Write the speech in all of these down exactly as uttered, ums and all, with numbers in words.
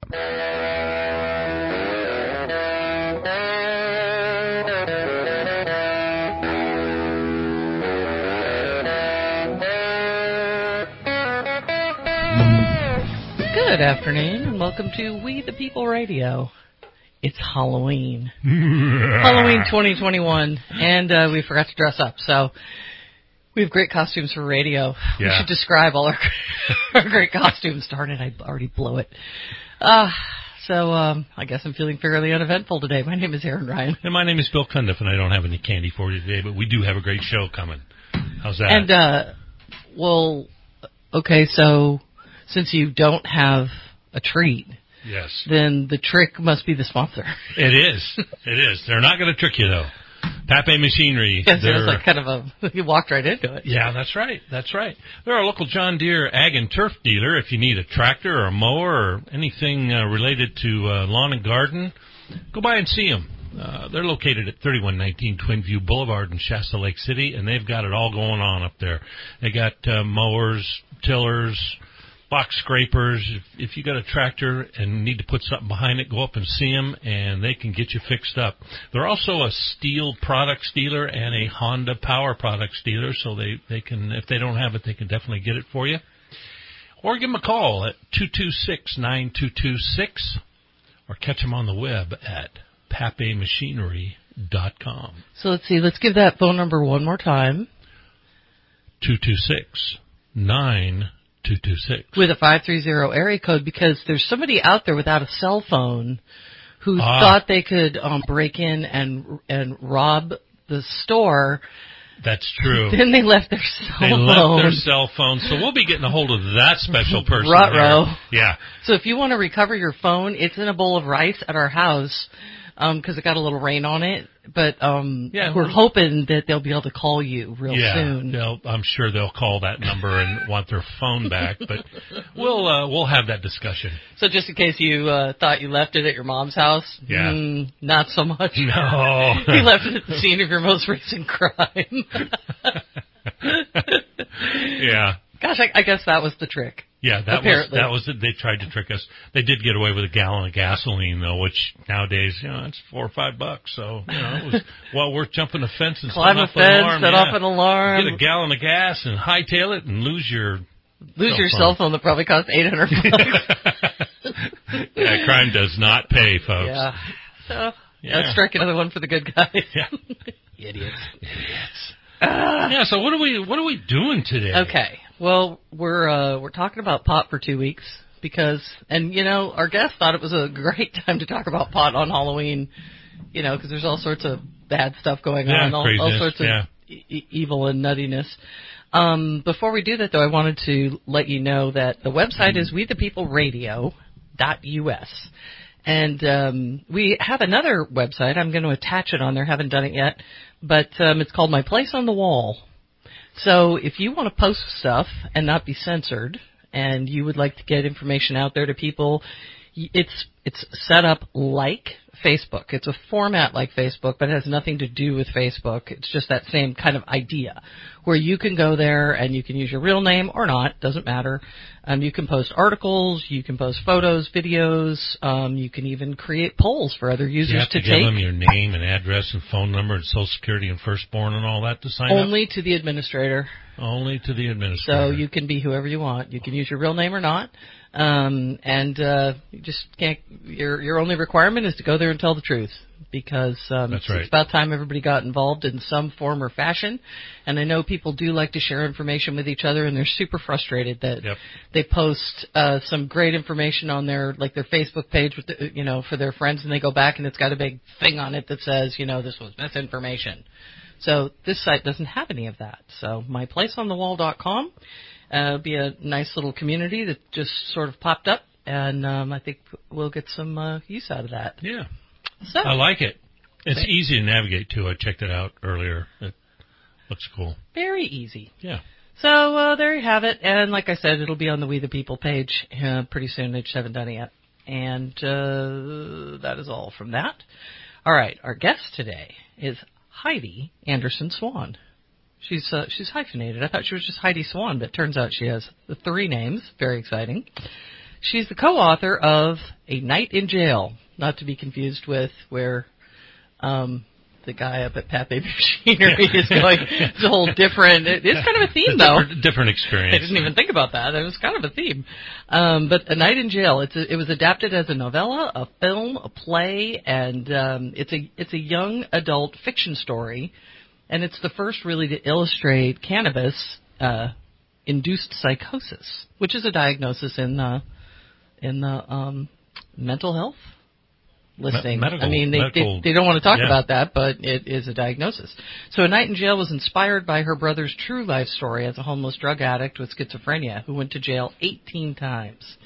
Good afternoon, and welcome to We the People Radio. It's Halloween. Halloween twenty twenty-one, and uh, we forgot to dress up, so we have great costumes for radio. Yeah. We should describe all our, our great costumes. Darn it, I already blew it. Uh, so um, I guess I'm feeling fairly uneventful today. My name is Aaron Ryan. And my name is Bill Cundiff, and I don't have any candy for you today, but we do have a great show coming. How's that? And, uh, well, okay, so since you don't have a treat, yes, then the trick must be the sponsor. It is. It is. They're not going to trick you, though. Pape Machinery. Yes, it was like kind of a, you walked right into it. Yeah, that's right. That's right. They're a local John Deere ag and turf dealer. If you need a tractor or a mower or anything uh, related to uh, lawn and garden, go by and see them. Uh, they're located at thirty-one nineteen Twin View Boulevard in Shasta Lake City, and they've got it all going on up there. They got uh, mowers, tillers, box scrapers. If, if you got a tractor and need to put something behind it, go up and see them, and they can get you fixed up. They're also a Steel products dealer and a Honda Power products dealer, so they, they can, if they don't have it, they can definitely get it for you. Or give them a call at two two six, nine two two six, or catch them on the web at pape machinery dot com. So let's see, let's give that phone number one more time. two two six, nine two two six. With a five three zero area code, because there's somebody out there without a cell phone who ah. thought they could um, break in and and rob the store. That's true. Then they left their cell they phone. They left their cell phone, so we'll be getting a hold of that special person. Ruh-roh. Yeah. So if you want to recover your phone, it's in a bowl of rice at our house, because um, it got a little rain on it. But um, yeah, we're well, hoping that they'll be able to call you real yeah, soon. Yeah, I'm sure they'll call that number and want their phone back. But we'll uh, we'll have that discussion. So just in case you uh, thought you left it at your mom's house, yeah, mm, not so much. No, you left it at the scene of your most recent crime. Yeah. Gosh, I, I guess that was the trick. Yeah, that Apparently. was that was it. They tried to trick us. They did get away with a gallon of gasoline, though, which nowadays, you know, it's four or five bucks. So, you know, it was well worth jumping a fence and climb a set fence, alarm. set yeah. off an alarm, get a gallon of gas and hightail it and lose your lose cell your phone. cell phone that probably cost eight hundred bucks. Yeah, crime does not pay, folks. Yeah. So yeah. let's strike another one for the good guys. Yeah. Idiots. Idiots. Uh, yeah. So what are we what are we doing today? Okay. Well, we're uh, we're talking about pot for two weeks because, and you know, our guest thought it was a great time to talk about pot on Halloween. You know, because there's all sorts of bad stuff going yeah, on, all, all sorts of yeah. e- evil and nuttiness. Um, before we do that, though, I wanted to let you know that the website is we the people radio dot U S. And um, we have another website. I'm going to attach it on there. Haven't done it yet. But um, it's called My Place on the Wall. So if you want to post stuff and not be censored and you would like to get information out there to people, it's it's set up like Facebook. It's a format like Facebook, but it has nothing to do with Facebook. It's just that same kind of idea where you can go there and you can use your real name or not, doesn't matter. Um, you can post articles, you can post photos, videos, um, you can even create polls for other users you have to, to give take. them your name and address and phone number and Social Security and firstborn and all that to sign Only up? to the administrator. Only to the administrator. So you can be whoever you want. You can use your real name or not. Um, and uh, you just can't. Your your only requirement is to go there and tell the truth, because um, That's right. it's about time everybody got involved in some form or fashion. And I know people do like to share information with each other, and they're super frustrated that yep. they post uh, some great information on their like their Facebook page with the, you know for their friends, and they go back and it's got a big thing on it that says you know this was misinformation. So this site doesn't have any of that. So my place on the wall dot com. Uh, it'll be a nice little community that just sort of popped up, and um, I think we'll get some uh, use out of that. Yeah. So, I like it. It's Thanks. easy to navigate, too. I checked it out earlier. It looks cool. Very easy. Yeah. So uh, there you have it. And like I said, it'll be on the We the People page uh, pretty soon. I just haven't done it yet. And uh, that is all from that. All right. Our guest today is Heidi Anderson Swan. She's uh, she's hyphenated. I thought she was just Heidi Swan, but it turns out she has the three names. Very exciting. She's the co-author of A Night in Jail, not to be confused with where um, the guy up at Pat Baby Machinery yeah. is going. It's a whole different, it, it's kind of a theme, a though. Different, different experience. I didn't even think about that. It was kind of a theme. Um, but A Night in Jail, it's a, it was adapted as a novella, a film, a play, and um, it's a it's a young adult fiction story. And it's the first really to illustrate cannabis uh, induced psychosis, which is a diagnosis in the in the um, mental health listing. Me- medical, I mean, they, medical, they they don't want to talk yeah. about that, but it is a diagnosis. So A Night in Jail was inspired by her brother's true life story as a homeless drug addict with schizophrenia who went to jail eighteen times.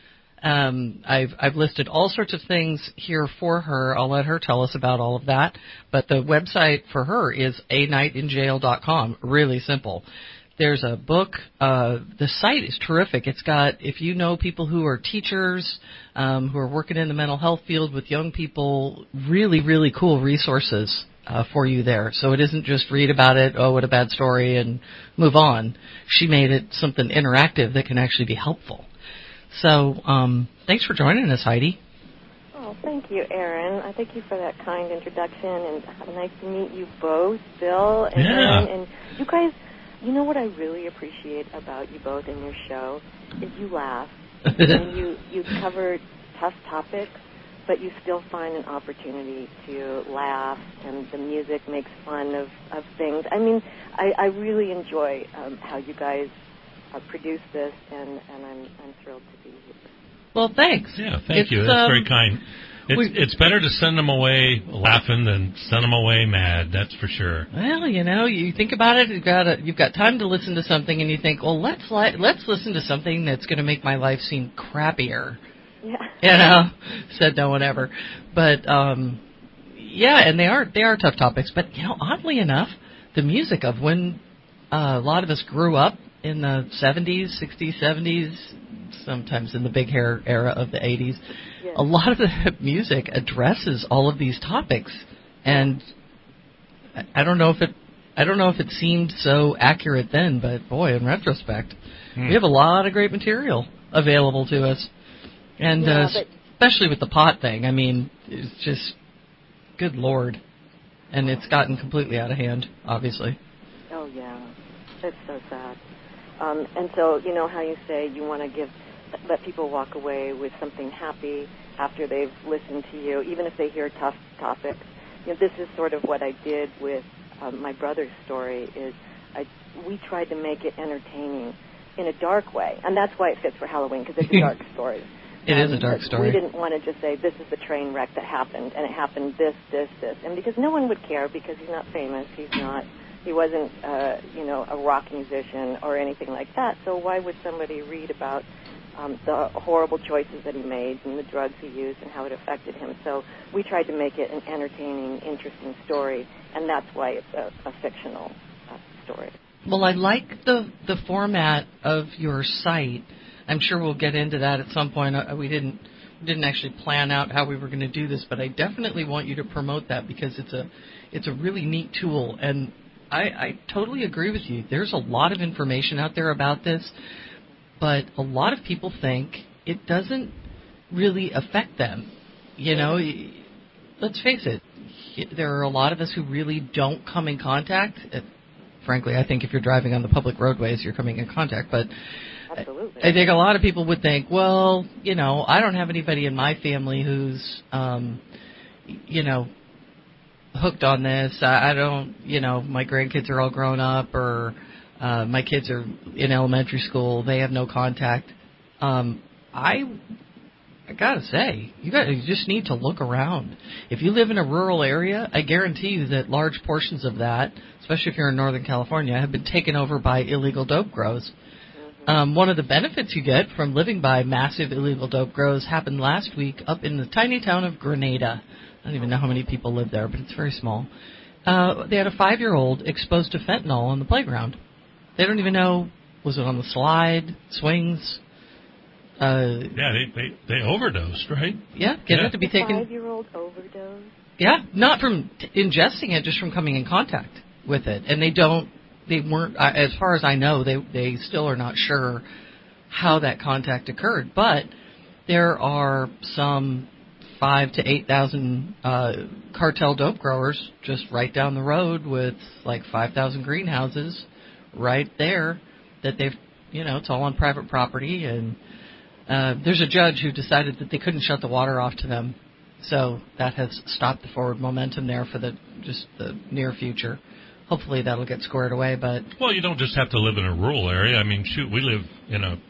Um, I've I've listed all sorts of things here for her. I'll let her tell us about all of that. But the website for her is a night in jail dot com. Really simple. There's a book. Uh, the site is terrific. It's got, if you know people who are teachers, um, who are working in the mental health field with young people, really, really cool resources uh, for you there. So it isn't just read about it, oh, what a bad story, and move on. She made it something interactive that can actually be helpful. So um, thanks for joining us, Heidi. Oh, thank you, Aaron. I thank you for that kind introduction, and nice to meet you both, Bill and yeah. Aaron. And you guys, you know what I really appreciate about you both in your show is you laugh. And you, you cover tough topics, but you still find an opportunity to laugh, and the music makes fun of, of things. I mean, I, I really enjoy um, how you guys uh, produce this, and, and I'm, I'm thrilled to be here. Well, thanks. Yeah, thank it's, you. That's um, very kind. It's, we, it's better to send them away laughing than send them away mad. That's for sure. Well, you know, you think about it. You've got a, you've got time to listen to something, and you think, well, let's li- let's listen to something that's going to make my life seem crappier. Yeah. You know, said no one ever. But um, yeah, and they are they are tough topics. But you know, oddly enough, the music of when uh, a lot of us grew up in the seventies, sixties, seventies, sometimes in the big hair era of the eighties. Yes. A lot of the music addresses all of these topics, and I don't know if it, I don't know if it seemed so accurate then, but boy, in retrospect, hmm. we have a lot of great material available to us, and yeah, uh, especially with the pot thing. I mean, it's just, good Lord, and it's gotten completely out of hand, obviously. Oh yeah, it's so sad. Um, and so, you know how you say you want to give. Let people walk away with something happy after they've listened to you, even if they hear tough topics. You know, this is sort of what I did with um, my brother's story. Is I, we tried to make it entertaining in a dark way, and that's why it fits for Halloween, because it's a dark story. It um, is a dark story. We didn't want to just say this is the train wreck that happened, and it happened this, this, this, and because no one would care, because he's not famous, he's not. He wasn't, uh, you know, a rock musician or anything like that. So why would somebody read about um, the horrible choices that he made and the drugs he used and how it affected him? So we tried to make it an entertaining, interesting story, and that's why it's a, a fictional uh, story. Well, I like the the format of your site. I'm sure we'll get into that at some point. Uh, we didn't didn't actually plan out how we were going to do this, but I definitely want you to promote that because it's a it's a really neat tool. And I, I totally agree with you. There's a lot of information out there about this, but a lot of people think it doesn't really affect them. You know, let's face it, there are a lot of us who really don't come in contact. Frankly, I think if you're driving on the public roadways, you're coming in contact. But Absolutely. I think a lot of people would think, well, you know, I don't have anybody in my family who's, um, you know, hooked on this. I, I don't, you know, my grandkids are all grown up, or uh, my kids are in elementary school. They have no contact. Um, I, I gotta say, you got you just need to look around. If you live in a rural area, I guarantee you that large portions of that, especially if you're in Northern California, have been taken over by illegal dope grows. Um, one of the benefits you get from living by massive illegal dope grows happened last week up in the tiny town of Grenada. I don't even know how many people live there, but it's very small. Uh, they had a five-year-old exposed to fentanyl on the playground. They don't even know, was it on the slide, swings? Uh, yeah, they, they they overdosed, right? Yeah, getting yeah. it to be taken. Five-year-old overdose? Yeah, not from t- ingesting it, just from coming in contact with it. And they don't, they weren't, as far as I know, they they still are not sure how that contact occurred. But there are some five to eight thousand uh, cartel dope growers just right down the road with like five thousand greenhouses right there that they've, you know, it's all on private property, and uh, there's a judge who decided that they couldn't shut the water off to them, so that has stopped the forward momentum there for the just the near future. Hopefully that'll get squared away, but well, you don't just have to live in a rural area. I mean, shoot, we live in a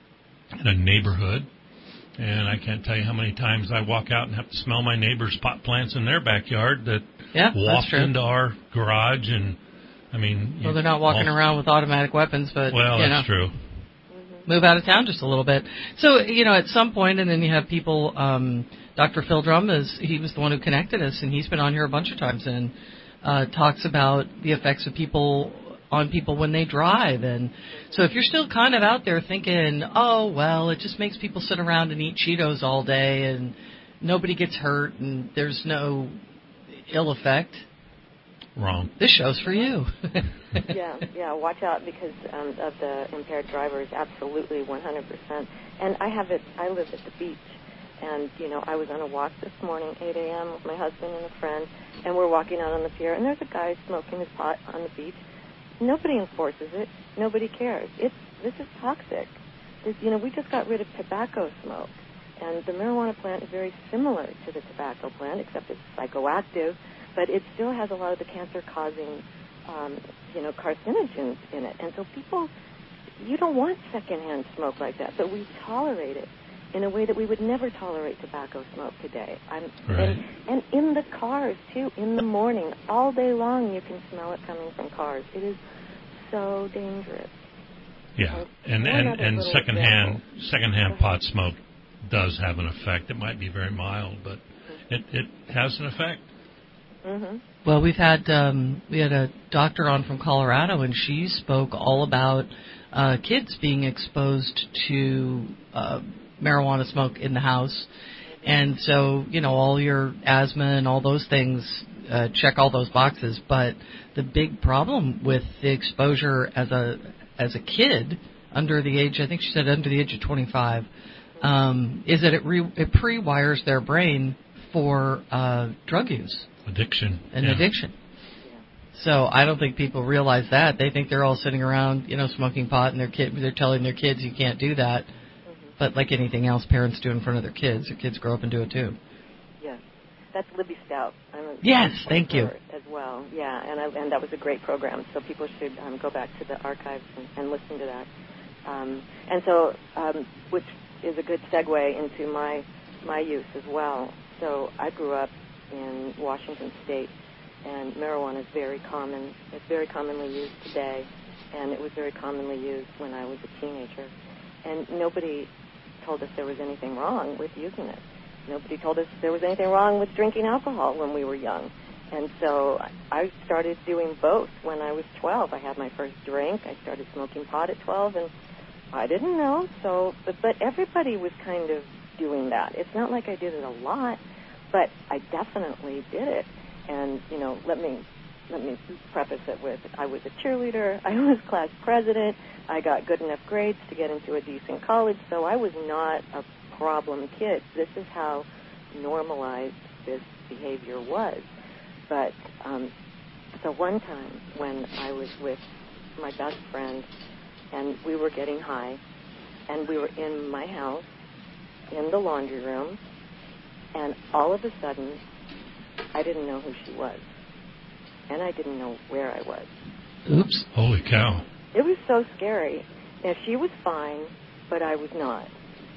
in a neighborhood. And I can't tell you how many times I walk out and have to smell my neighbor's pot plants in their backyard that yeah, waft into our garage. And I mean, well, they're not walking all, around with automatic weapons, but well, you that's know, true. Move out of town just a little bit. So you know, at some point, and then you have people. Um, Doctor Phil Drum is he was the one who connected us, and he's been on here a bunch of times and uh, talks about the effects of people. On people when they drive. And so if you're still kind of out there thinking, oh, well, it just makes people sit around and eat Cheetos all day and nobody gets hurt and there's no ill effect. Wrong. This show's for you. yeah, yeah, watch out because um, of the impaired drivers, absolutely one hundred percent. And I have it, I live at the beach. And, you know, I was on a walk this morning, eight a.m. with my husband and a friend, and we're walking out on the pier, and there's a guy smoking his pot on the beach. Nobody enforces it. Nobody cares. It's this is toxic. This, you know, we just got rid of tobacco smoke, and the marijuana plant is very similar to the tobacco plant, except it's psychoactive, but it still has a lot of the cancer-causing, um, you know, carcinogens in it. And so people, you don't want secondhand smoke like that, but we tolerate it in a way that we would never tolerate tobacco smoke today. I'm, right. and, and in the cars, too, in the morning, all day long you can smell it coming from cars. It is so dangerous. Yeah, and and, and, and secondhand example. secondhand pot smoke does have an effect. It might be very mild, but mm-hmm. it, it has an effect. Mm-hmm. Well, we've had um, we had a doctor on from Colorado, and she spoke all about uh, kids being exposed to uh, marijuana smoke in the house. And so, you know, all your asthma and all those things, uh, check all those boxes. But the big problem with the exposure as a as a kid under the age, I think she said under the age of twenty-five, um, is that it, re- it pre-wires their brain for uh, drug use. Addiction. And yeah. addiction. So I don't think people realize that. They think they're all sitting around, you know, smoking pot, and their kid, they're telling their kids you can't do that. But like anything else parents do in front of their kids, their kids grow up and do it too. Yes. That's Libby Stout. I'm a yes, thank you. As well, yeah, and I, and that was a great program, so people should um, go back to the archives and, and listen to that. Um, and so, um, which is a good segue into my my use as well. So I grew up in Washington State, and marijuana is very common. It's very commonly used today, and it was very commonly used when I was a teenager. And nobody told us there was anything wrong with using it. Nobody told us there was anything wrong with drinking alcohol when we were young. And so I started doing both when I was twelve. I had my first drink. I started smoking pot at twelve, and I didn't know. So, but, but everybody was kind of doing that. It's not like I did it a lot, but I definitely did it. And, you know, let me let me preface it with I was a cheerleader. I was class president. I got good enough grades to get into a decent college, so I was not a problem kid. This is how normalized this behavior was. But um, so one time when I was with my best friend and we were getting high and we were in my house in the laundry room, and all of a sudden I didn't know who she was and I didn't know where I was. Oops. Holy cow. It was so scary. Now, she was fine, but I was not.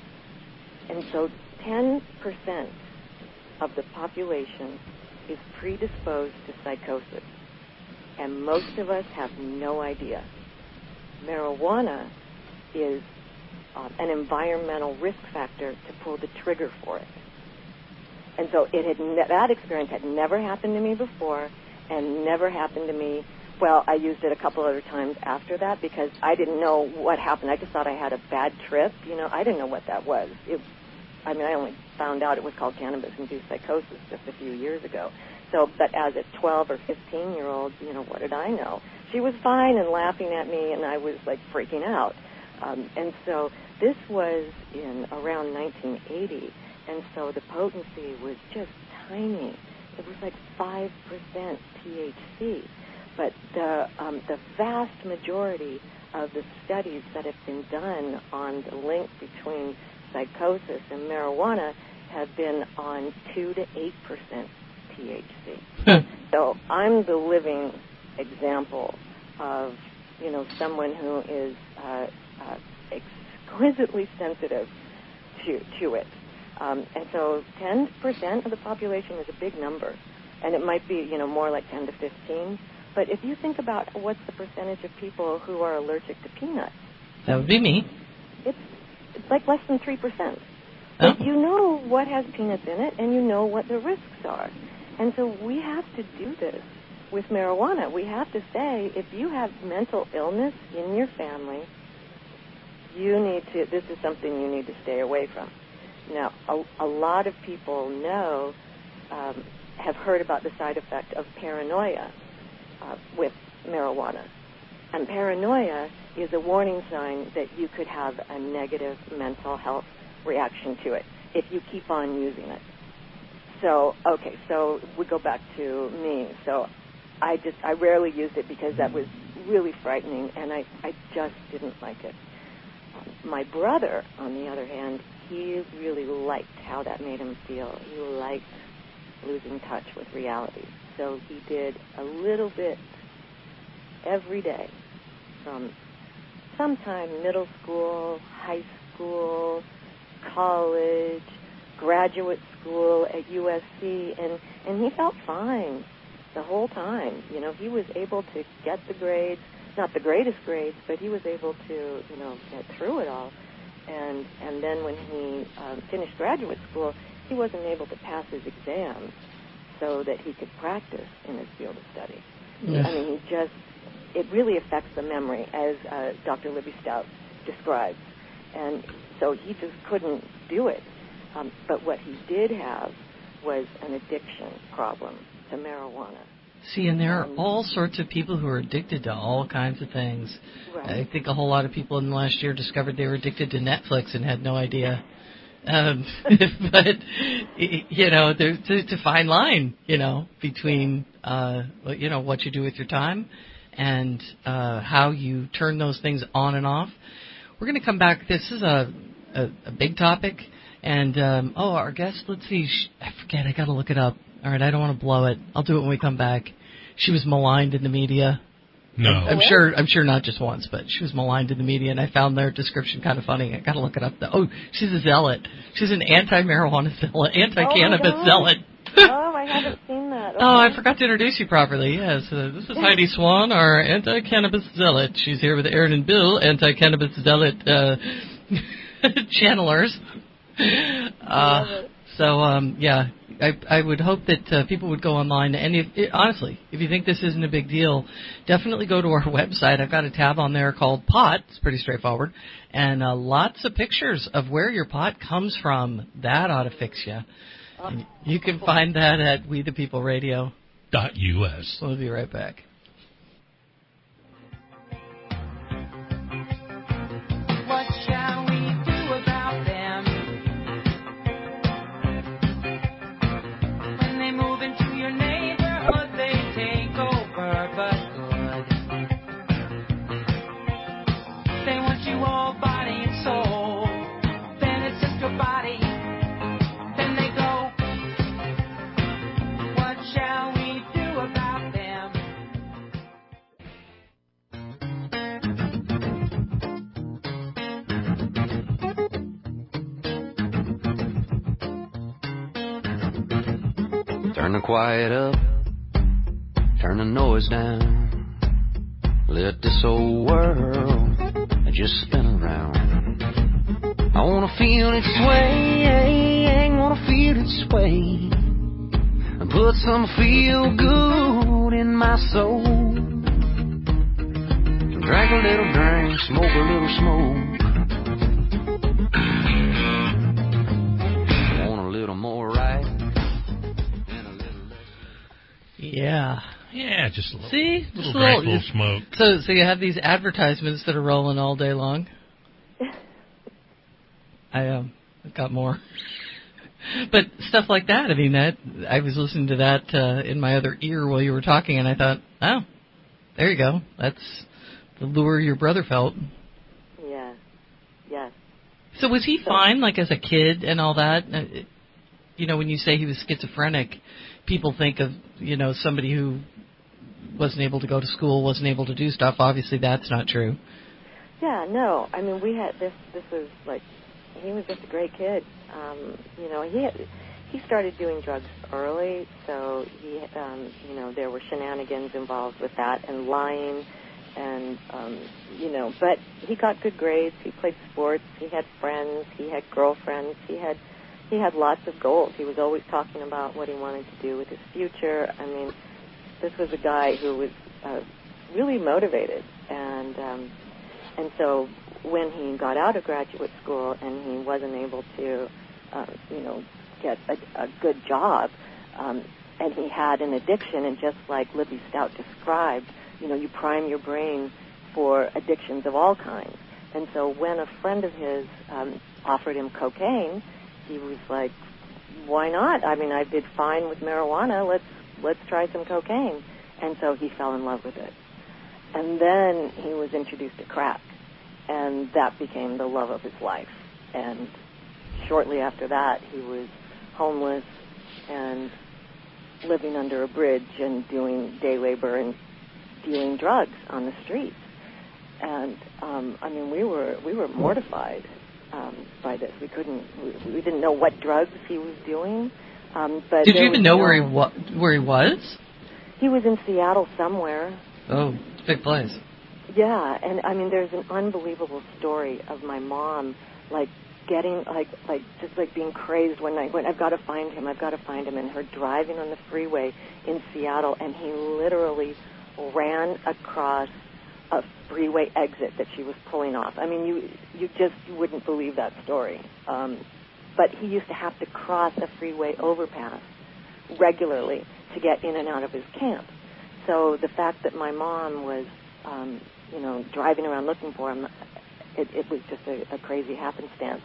And so ten percent of the population is predisposed to psychosis, and most of us have no idea. Marijuana is um, an environmental risk factor to pull the trigger for it. And so it had ne- that experience had never happened to me before and never happened to me. Well, I used it a couple other times after that because I didn't know what happened. I just thought I had a bad trip. You know, I didn't know what that was. It, I mean, I only found out it was called cannabis-induced psychosis just a few years ago. So, but as a twelve or fifteen-year-old, you know, what did I know? She was fine and laughing at me, and I was, like, freaking out. Um, and so this was in around nineteen eighty, and so the potency was just tiny. It was like five percent T H C. But the, um, the vast majority of the studies that have been done on the link between psychosis and marijuana have been on two to eight percent T H C. So I'm the living example of, you know, someone who is uh, uh, exquisitely sensitive to to it. Um, and so ten percent of the population is a big number, and it might be, you know, more like ten to fifteen. But if you think about what's the percentage of people who are allergic to peanuts, that would be me. It's it's like less than three percent. Oh. But you know what has peanuts in it, and you know what the risks are. And so we have to do this with marijuana. We have to say, if you have mental illness in your family, you need to, this is something you need to stay away from. Now, a, a lot of people know, um, have heard about the side effect of paranoia uh, with marijuana. And paranoia is a warning sign that you could have a negative mental health reaction to it if you keep on using it. So, okay, so we go back to me. So I just, I rarely used it because that was really frightening, and I, I just didn't like it. Um, my brother, on the other hand, he really liked how that made him feel. He liked losing touch with reality. So he did a little bit every day from sometime middle school, high school, college, graduate school at U S C, and, and he felt fine the whole time. You know, he was able to get the grades, not the greatest grades, but he was able to, you know, get through it all. And and then when he um, finished graduate school, he wasn't able to pass his exams so that he could practice in his field of study. Yes. I mean, he just, it really affects the memory, as uh, Doctor Libby Stout describes. And so he just couldn't do it. Um, but what he did have was an addiction problem to marijuana. See, and there are all sorts of people who are addicted to all kinds of things. Right. I think a whole lot of people in the last year discovered they were addicted to Netflix and had no idea. Um, but, you know, there's a fine line, you know, between, uh, you know, what you do with your time and uh, how you turn those things on and off. We're going to come back. This is a, a, a big topic. And, um, oh, our guest, let's see, she, I forget, I got to look it up. All right, I don't want to blow it. I'll do it when we come back. She was maligned in the media. No. I'm sure I'm sure not just once, but she was maligned in the media, and I found their description kind of funny. I got to look it up. Oh, she's a zealot. She's an anti-marijuana zealot, anti-cannabis oh zealot. Oh, I haven't seen that. Okay. Oh, I forgot to introduce you properly. Yes, uh, this is Heidi Swan, our anti-cannabis zealot. She's here with Aaron and Bill, anti-cannabis zealot uh, channelers. Uh, so, um, yeah, I, I would hope that uh, people would go online. And if, it, honestly, if you think this isn't a big deal, definitely go to our website. I've got a tab on there called Pot. It's pretty straightforward. And uh, lots of pictures of where your pot comes from. That ought to fix you. And you can find that at we the people radio dot U S. We'll be right back. What shall we do about them when they move into your neighborhood? They take over, but good. They want you all body and soul. Then it's just your body. Then they go. What shall we do about them? Turn the quiet up, turn the noise down. Let this old world just spin around. I wanna feel it sway, wanna feel it sway, and put some feel good in my soul. Drink a little drink, smoke a little smoke. Want a little more right. Yeah. Yeah, just a little, See? little, Just a drink, little- little smoke. So, so you have these advertisements that are rolling all day long. I um, got more. But stuff like that, I mean, that I was listening to that uh, in my other ear while you were talking, and I thought, oh, there you go. That's the lure your brother felt. Yeah, yes. So was he fine, like as a kid and all that? Uh, You know, when you say he was schizophrenic, people think of, you know, somebody who wasn't able to go to school, wasn't able to do stuff. Obviously, that's not true. Yeah, no. I mean, we had this. This was like, he was just a great kid. Um, you know, he had, he started doing drugs early, so he, um, you know, there were shenanigans involved with that and lying, and um, you know, but he got good grades. He played sports. He had friends. He had girlfriends. He had. He had lots of goals. He was always talking about what he wanted to do with his future. I mean, this was a guy who was uh, really motivated, and um, and so when he got out of graduate school and he wasn't able to, uh, you know, get a, a good job, um, and he had an addiction, and just like Libby Stout described, you know, you prime your brain for addictions of all kinds. And so when a friend of his um, offered him cocaine, he was like, why not? I mean, I did fine with marijuana. Let's let's try some cocaine. And so he fell in love with it. And then he was introduced to crack, and that became the love of his life. And shortly after that, he was homeless and living under a bridge and doing day labor and dealing drugs on the streets. And um, I mean, we were we were mortified. Um, by this, we couldn't. We, we didn't know what drugs he was doing. Um, but did you even know no, where he wa- where he was? He was in Seattle somewhere. Oh, big place. Yeah, and I mean, there's an unbelievable story of my mom, like getting like like just like being crazed one night. When I've got to find him, I've got to find him, and her driving on the freeway in Seattle, and he literally ran across a freeway exit that she was pulling off. I mean, you you just wouldn't believe that story. Um, but he used to have to cross a freeway overpass regularly to get in and out of his camp. So the fact that my mom was, um, you know, driving around looking for him, it, it was just a, a crazy happenstance.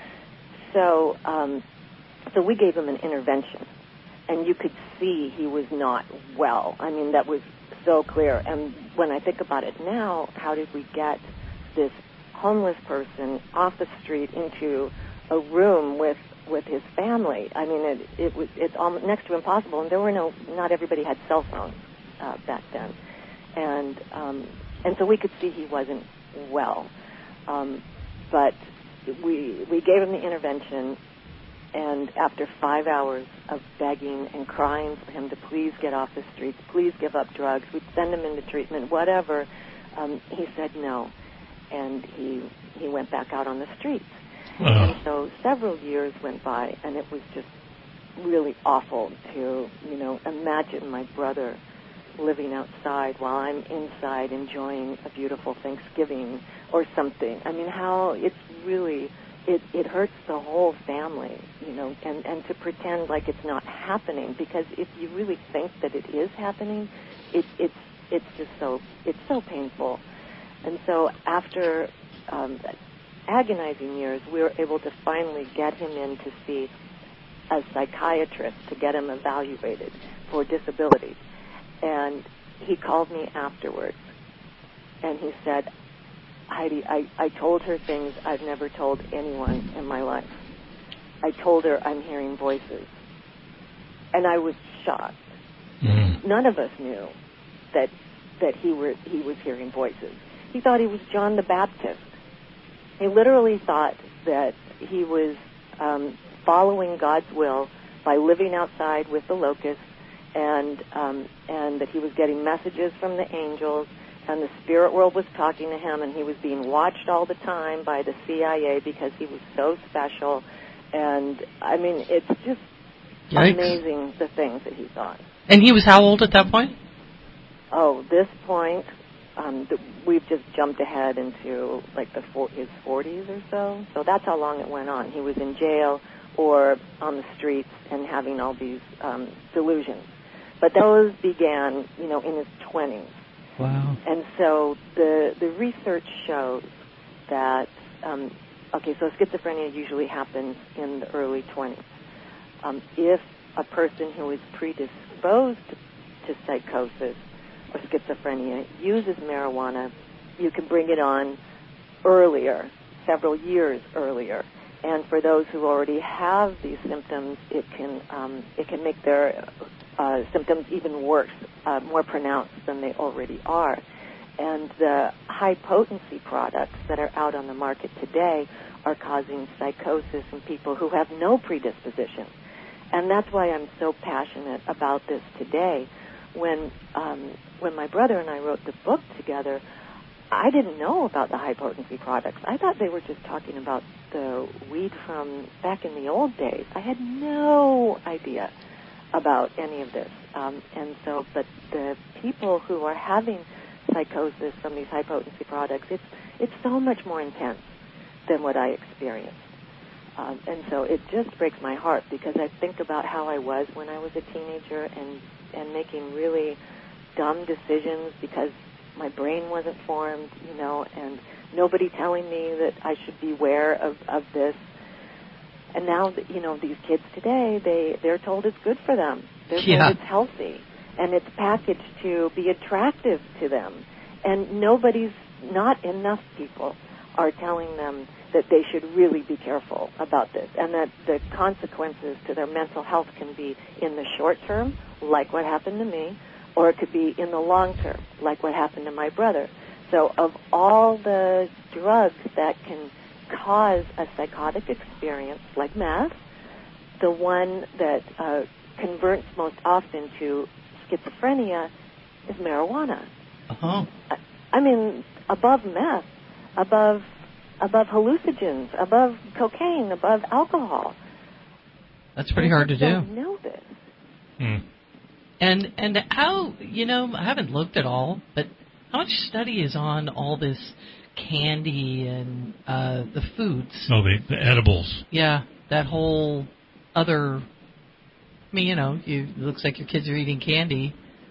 So, um, so we gave him an intervention, and you could see he was not well. I mean, that was so clear. And when I think about it now, how did we get this homeless person off the street into a room with with his family? I mean, it it was it's almost next to impossible. And there were no, not everybody had cell phones uh, back then, and um, and so we could see he wasn't well. Um, but we we gave him the intervention. And after five hours of begging and crying for him to please get off the streets, please give up drugs, we'd send him into treatment, whatever, um, he said no. And he he went back out on the streets. Uh-huh. And so several years went by, and it was just really awful to, you know, imagine my brother living outside while I'm inside enjoying a beautiful Thanksgiving or something. I mean, how it's really... It, it hurts the whole family, you know, and, and to pretend like it's not happening, because if you really think that it is happening, it, it's it's just so it's so painful. And so after um, agonizing years, we were able to finally get him in to see a psychiatrist to get him evaluated for disability. And he called me afterwards, and he said, Heidi, I, I told her things I've never told anyone in my life. I told her I'm hearing voices. And I was shocked. Mm-hmm. None of us knew that that he were he was hearing voices. He thought he was John the Baptist. He literally thought that he was um, following God's will by living outside with the locusts, and um, and that he was getting messages from the angels, and the spirit world was talking to him, and he was being watched all the time by the C I A because he was so special. And, I mean, it's just Yikes. amazing the things that he thought. And he was how old at that point? Oh, this point, um, the, we've just jumped ahead into, like, the for, his forties or so. So that's how long it went on. He was in jail or on the streets and having all these um, delusions. But those began, you know, in his twenties. Wow. And so the the research shows that um, okay, so schizophrenia usually happens in the early twenties. Um, if a person who is predisposed to, to psychosis or schizophrenia uses marijuana, you can bring it on earlier, several years earlier. And for those who already have these symptoms, it can um, it can make their uh, symptoms even worse, uh, more pronounced than they already are. And the high-potency products that are out on the market today are causing psychosis in people who have no predisposition. And that's why I'm so passionate about this today. When um, when my brother and I wrote the book together, I didn't know about the high-potency products. I thought they were just talking about the weed from back in the old days. I had no idea about any of this. Um, and so, but the people who are having psychosis from these high-potency products, it's it's so much more intense than what I experienced. Um, and so it just breaks my heart because I think about how I was when I was a teenager and, and making really dumb decisions because my brain wasn't formed, you know, and nobody telling me that I should beware of, of this. And now, you know, these kids today, they, they're told it's good for them. They're Yeah. told it's healthy. And it's packaged to be attractive to them. And nobody's, not enough people are telling them that they should really be careful about this and that the consequences to their mental health can be in the short term, like what happened to me, or it could be in the long term, like what happened to my brother. So of all the drugs that can cause a psychotic experience, like meth, the one that uh, converts most often to schizophrenia is marijuana. Uh-huh. I, I mean, above meth, above above hallucinogens, above cocaine, above alcohol. That's pretty hard to I do. don't know this. Hmm. And and how, you know, I haven't looked at all, but how much study is on all this candy and uh, the foods? Oh, the, the edibles. Yeah, that whole other, I mean, you know, you, it looks like your kids are eating candy,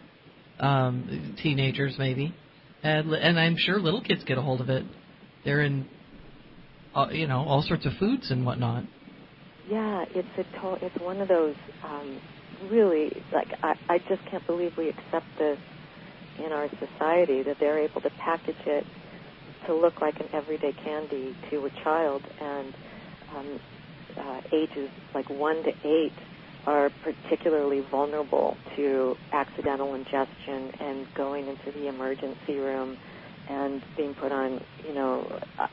um, teenagers maybe, and, and I'm sure little kids get a hold of it. They're in, uh, you know, all sorts of foods and whatnot. Yeah, it's a to- it's one of those um, really, like, I, I just can't believe we accept this in our society, that they're able to package it to look like an everyday candy to a child, and um, uh, ages like one to eight are particularly vulnerable to accidental ingestion and going into the emergency room and being put on, you know, I,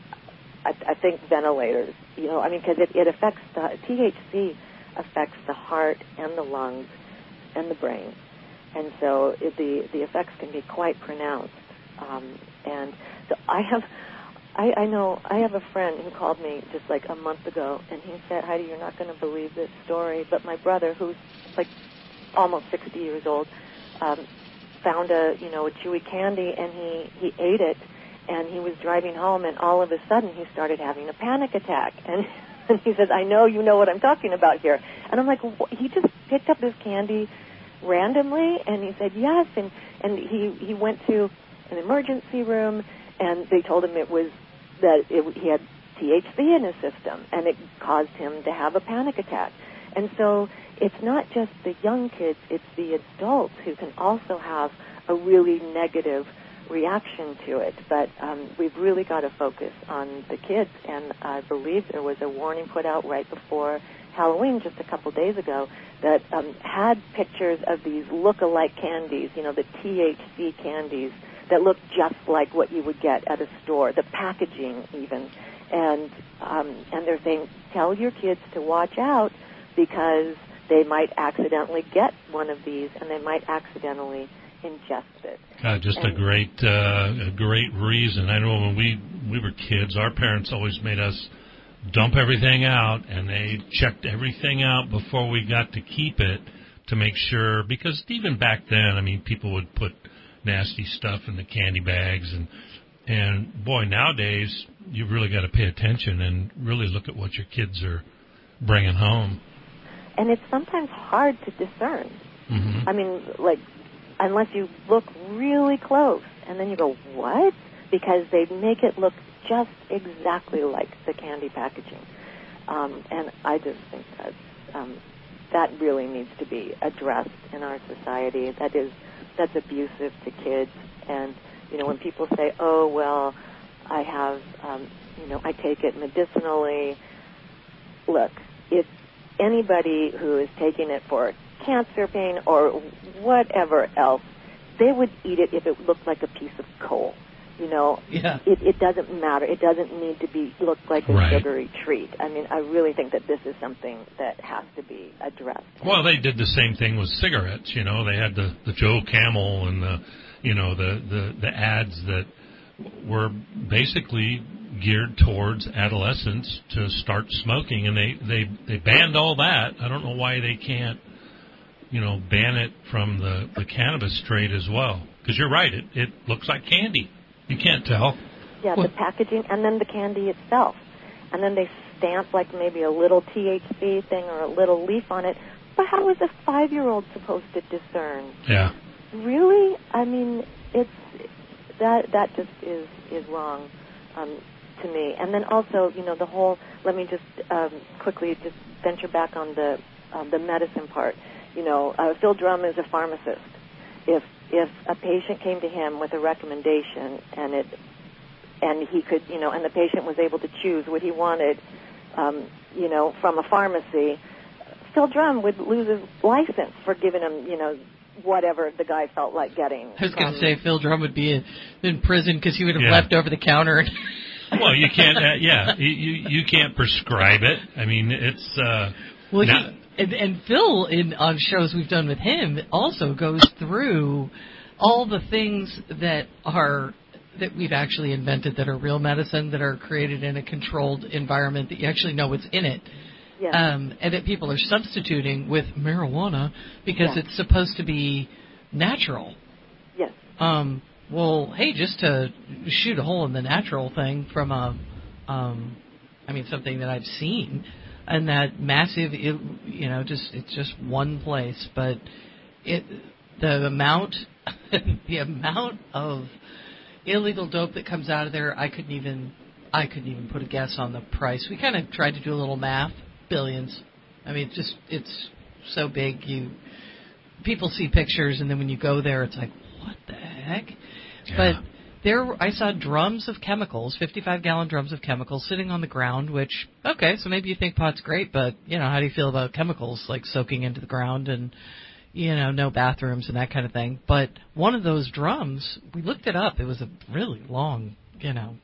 I think ventilators, you know, I mean, because it, it affects the, T H C affects the heart and the lungs and the brain. And so it, the, the effects can be quite pronounced. Um, and so I have, I, I know, I have a friend who called me just like a month ago, and he said, Heidi, you're not going to believe this story, but my brother, who's like almost sixty years old, um, found a, you know, a chewy candy, and he, he ate it, and he was driving home, and all of a sudden he started having a panic attack. And, and he says, I know you know what I'm talking about here. And I'm like, he just picked up this candy randomly? And he said, yes. And, and he, he went to an emergency room, and they told him it was that it, he had T H C in his system, and it caused him to have a panic attack. And so it's not just the young kids, it's the adults who can also have a really negative reaction to it. But um, we've really got to focus on the kids, and I believe there was a warning put out right before Halloween just a couple days ago that um, had pictures of these look-alike candies, you know, the T H C candies that look just like what you would get at a store, the packaging even. And um, and they're saying, tell your kids to watch out because they might accidentally get one of these and they might accidentally ingest it. Uh, just and, a great, uh, a great reason. I know when we we were kids, our parents always made us dump everything out, and they checked everything out before we got to keep it to make sure. Because even back then, I mean, people would put nasty stuff in the candy bags, and and boy, nowadays you've really got to pay attention and really look at what your kids are bringing home. And it's sometimes hard to discern. Mm-hmm. I mean, like, unless you look really close, and then you go, what? Because they make it look just exactly like the candy packaging. Um, and I just think that um, that really needs to be addressed in our society. That is, that's abusive to kids. And, you know, when people say, oh, well, I have, um, you know, I take it medicinally. Look, if anybody who is taking it for cancer pain or whatever else, they would eat it if it looked like a piece of coal. You know, yeah. it, it doesn't matter. It doesn't need to be look like a right. sugary treat. I mean, I really think that this is something that has to be addressed. Well, they did the same thing with cigarettes. You know, they had the, the Joe Camel and the, you know, the, the, the ads that were basically geared towards adolescents to start smoking, and they, they, they banned all that. I don't know why they can't, you know, ban it from the, the cannabis trade as well. Because you're right, it, it looks like candy. You can't tell. Yeah, the packaging and then the candy itself. And then they stamp like maybe a little T H C thing or a little leaf on it. But how is a five-year-old supposed to discern? Yeah. Really? I mean, it's that that just is, is wrong um, to me. And then also, you know, the whole, let me just um, quickly just venture back on the, um, the medicine part. You know, uh, Phil Drum is a pharmacist. If if a patient came to him with a recommendation and it and he could, you know, and the patient was able to choose what he wanted, um, you know, from a pharmacy, Phil Drum would lose his license for giving him, you know, whatever the guy felt like getting. I was going to say Phil Drum would be in, in prison because he would have yeah. left over the counter. Well, you can't. Uh, yeah, you, you you can't prescribe it. I mean, it's. Uh, well, not, he, and, and Phil, in on shows we've done with him, also goes through all the things that are that we've actually invented that are real medicine, that are created in a controlled environment that you actually know what's in it. Yes. Um, and that people are substituting with marijuana because yes. it's supposed to be natural. Yes. Um, well, hey, just to shoot a hole in the natural thing from a, um, I mean, something that I've seen, and that massive, you know, just it's just one place, but it the amount, the amount of illegal dope that comes out of there, I couldn't even, I couldn't even put a guess on the price. We kind of tried to do a little math. Billions. I mean, it's just, it's so big. You, people see pictures, and then when you go there, it's like, what the heck? Yeah. But there, I saw drums of chemicals, fifty-five gallon drums of chemicals sitting on the ground, which, okay, so maybe you think pot's great, but, you know, how do you feel about chemicals, like soaking into the ground and, you know, no bathrooms and that kind of thing? But one of those drums, we looked it up. It was a really long, you know,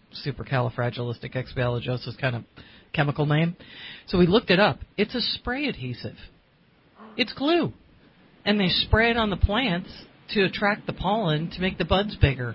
supercalifragilisticexpialidocious kind of chemical name. So we looked it up. It's a spray adhesive. It's glue. And they spray it on the plants to attract the pollen to make the buds bigger.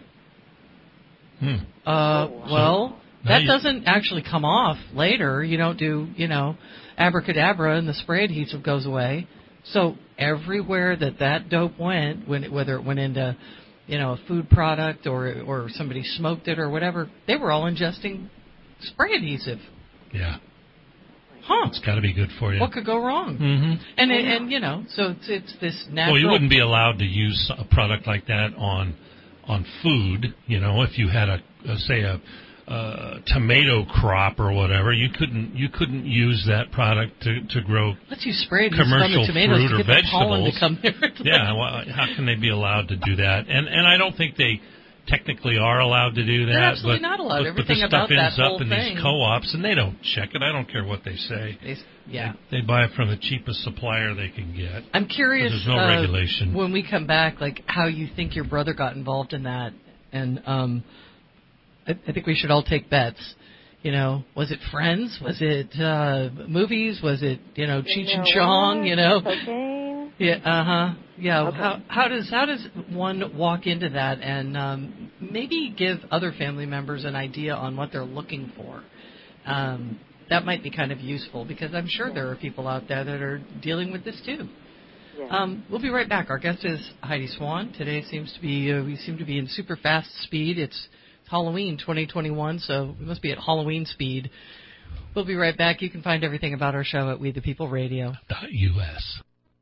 Hmm. Uh, well, so, that you, doesn't actually come off later. You don't do, you know, abracadabra and the spray adhesive goes away. So everywhere that that dope went, when it, whether it went into, you know, a food product or or somebody smoked it or whatever, they were all ingesting spray adhesive. Yeah. Huh. It's got to be good for you. What could go wrong? Mm-hmm. And, and, and, you know, so it's, it's this natural... Well, you wouldn't be allowed to use a product like that on on food. You know, if you had a, a say, a, a tomato crop or whatever, you couldn't you couldn't use that product to, to grow Let's use spray commercial on the tomatoes fruit to or get the pollen vegetables. to come there. Yeah, well, how can they be allowed to do that? And and I don't think they technically are allowed to do that. They're absolutely but, not allowed. But, Everything but the about stuff ends that up whole in thing. these co-ops, and they don't check it. I don't care what they say. They, yeah. They, they buy it from the cheapest supplier they can get. I'm curious, There's no uh, regulation. when we come back, like how you think your brother got involved in that. And um, I, I think we should all take bets. You know, was it Friends? Was it uh, movies? Was it, you know, Cheech and Chong? You know, cocaine. Yeah. Uh huh. Yeah. Okay. How how does how does one walk into that and um, maybe give other family members an idea on what they're looking for? Um, that might be kind of useful because I'm sure there are people out there that are dealing with this too. Yeah. Um, we'll be right back. Our guest is Heidi Swan. Today seems to be uh, we seem to be in super fast speed. It's Halloween twenty twenty-one, so we must be at Halloween speed. We'll be right back. You can find everything about our show at We the People Radio. U S